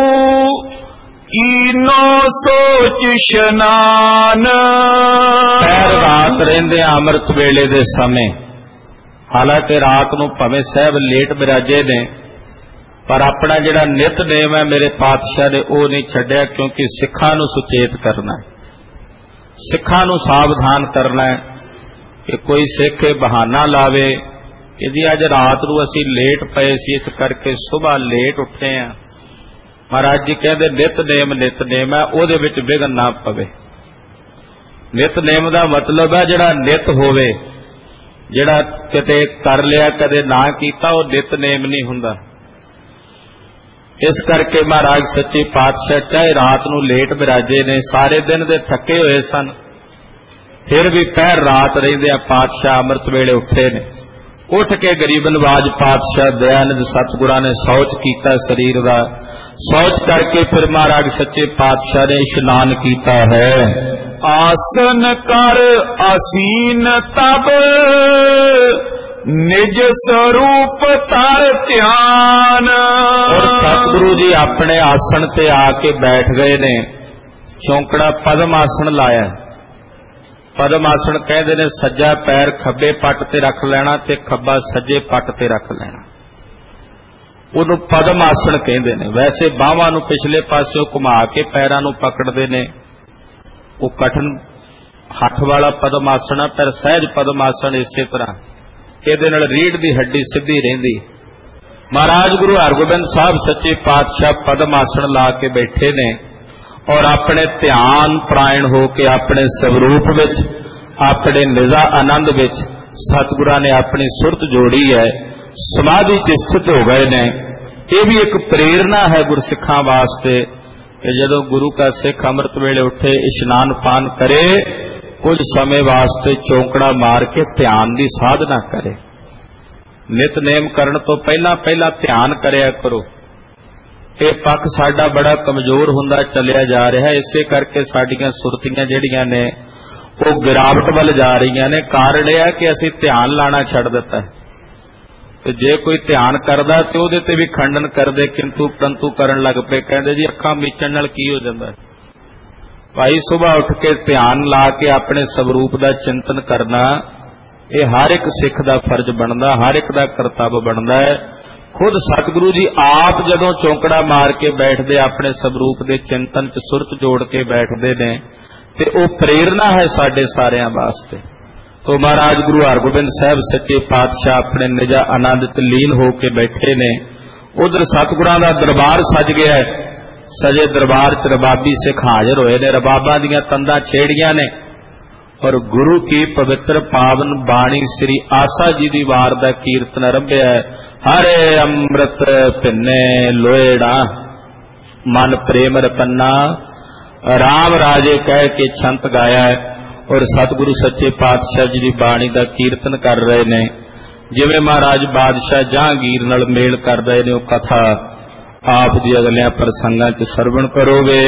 कीनो सोच शनान। पैर रात रहिंदे अमृत वेले दे समय, हालांकि रात नूं भावें साहब लेट बिराजे ने, पर अपना जिहड़ा नितनेम है मेरे पातशाह ने वो नहीं छड्डिया, क्योंकि सिखां नूं सुचेत करना है, सिखां नूं सावधान करना है कि कोई सिख बहाना लावे कि जी अज रात नूं असीं लेट पए सी, इस करके सुबह लेट उठे हैं। महाराज जी कहते नितनेम नितनेम है, उहदे विच विघन ना पवे। नितनेम दा मतलब है जिहड़ा नित होवे, जिहड़ा किते कर लिया कदे ना कीता, वो नितनेम नहीं हुंदा। इस करके महाराज सच्चे पातशाह चाहे रात नूं लेट बिराजे ने, सारे दिन दे थके होए सन, फिर भी पैर रात रहिंदे पातशाह अमृत वेले उठे ने। उठ के गरीब नवाज पातशाह दयानंद सतगुरां ने शौच कीता शरीर का, शौच करके फिर महाराज सच्चे पातशाह ने इशनान कीता है। आसन कर आसीन तब निज स्वरूप तर ध्यान। और सतगुरु जी अपने आसन ते आके बैठ गए ने, चौंकड़ा पद्म आसन लाया। पद्म आसन कहते ने सज्जा पैर खब्बे पट ते रख लेना ते खब्बा सज्जे पट ते रख लेना, उन्होंने पद्म आसन कहते ने। वैसे बाहां नूं पिछले पासों घुमा के पैरां नूं पकड़ते ने, वो कठिन हथ वाला पद्म आसन है, पर सहज पद्म आसन इसे तरह इहदे नाल रीढ़ दी हड्डी सीधी रहिंदी। महाराज गुरु हरगोबिंद साहब सच्चे पातशाह पद्म आसन ला के बैठे ने और अपने ध्यान प्रायण होके अपने स्वरूप विच, अपने निजा आनंद विच सतगुरां ने अपनी सुरत जोड़ी है, समाधि च स्थित हो गए ने। ये भी एक प्रेरणा है गुरसिखां वास्ते कि जदों गुरु का सिख अमृत वेले उठे इशनान पान करे, कुछ समय वास्ते चौंकड़ा मार के ध्यान की साधना करे। नितनेम करन तो पहला पहला ध्यान करया करो। ये पक्ष साडा बड़ा कमजोर हुंदा चलिया जा रहा है, इसे करके साडियां सुरतियां जिहड़ियां ने वो गिरावट वल जा रही ने। कारण यह है कि असीं ध्यान लाना छड्ड दित्ता है। ते जे कोई ध्यान करदा ते उहदे ते भी खंडन करदे, किंतु परंतु करन लग पे, कहंदे जी अखां मीचण नाल की हो जांदा है। भाई सुबह उठ के ध्यान ला के अपने स्वरूप दा चिंतन करना, ये हर एक सिख दा फर्ज बनदा, हर एक दा करतव्य बनदा है। खुद सतगुरु जी आप जदों चौंकड़ा मार के बैठते अपने स्वरूप के चिंतन च सुरत जोड़ के बैठते ने, ते ओ प्रेरणा है साडे सारियां वास्ते। तो महाराज गुरु हरगोबिंद साहब सच्चे पातशाह अपने निजा आनंद च लीन होके बैठे ने। उधर सतगुरां दा दरबार सज गया है, सजे दरबार च रबाबी सिख हाजिर होए ने, रबाबां दीयां तंदां छेड़ियां ने और गुरु की पवित्र पावन बाणी श्री आसा जी दी वार दा कीर्तन आरंभ्या है। हरे अमृत भिन्ने लोएड़ा मन प्रेम रपन्ना, राम राजे कह के छंत गाया है और सतगुरु सच्चे पातशाह जी दी बाणी दा कीर्तन कर रहे ने। जिवें महाराज बादशाह जहांगीर नाल मेल कर रहे ने, वो कथा आप जी अगलियां प्रसंगां च सरवण करोगे।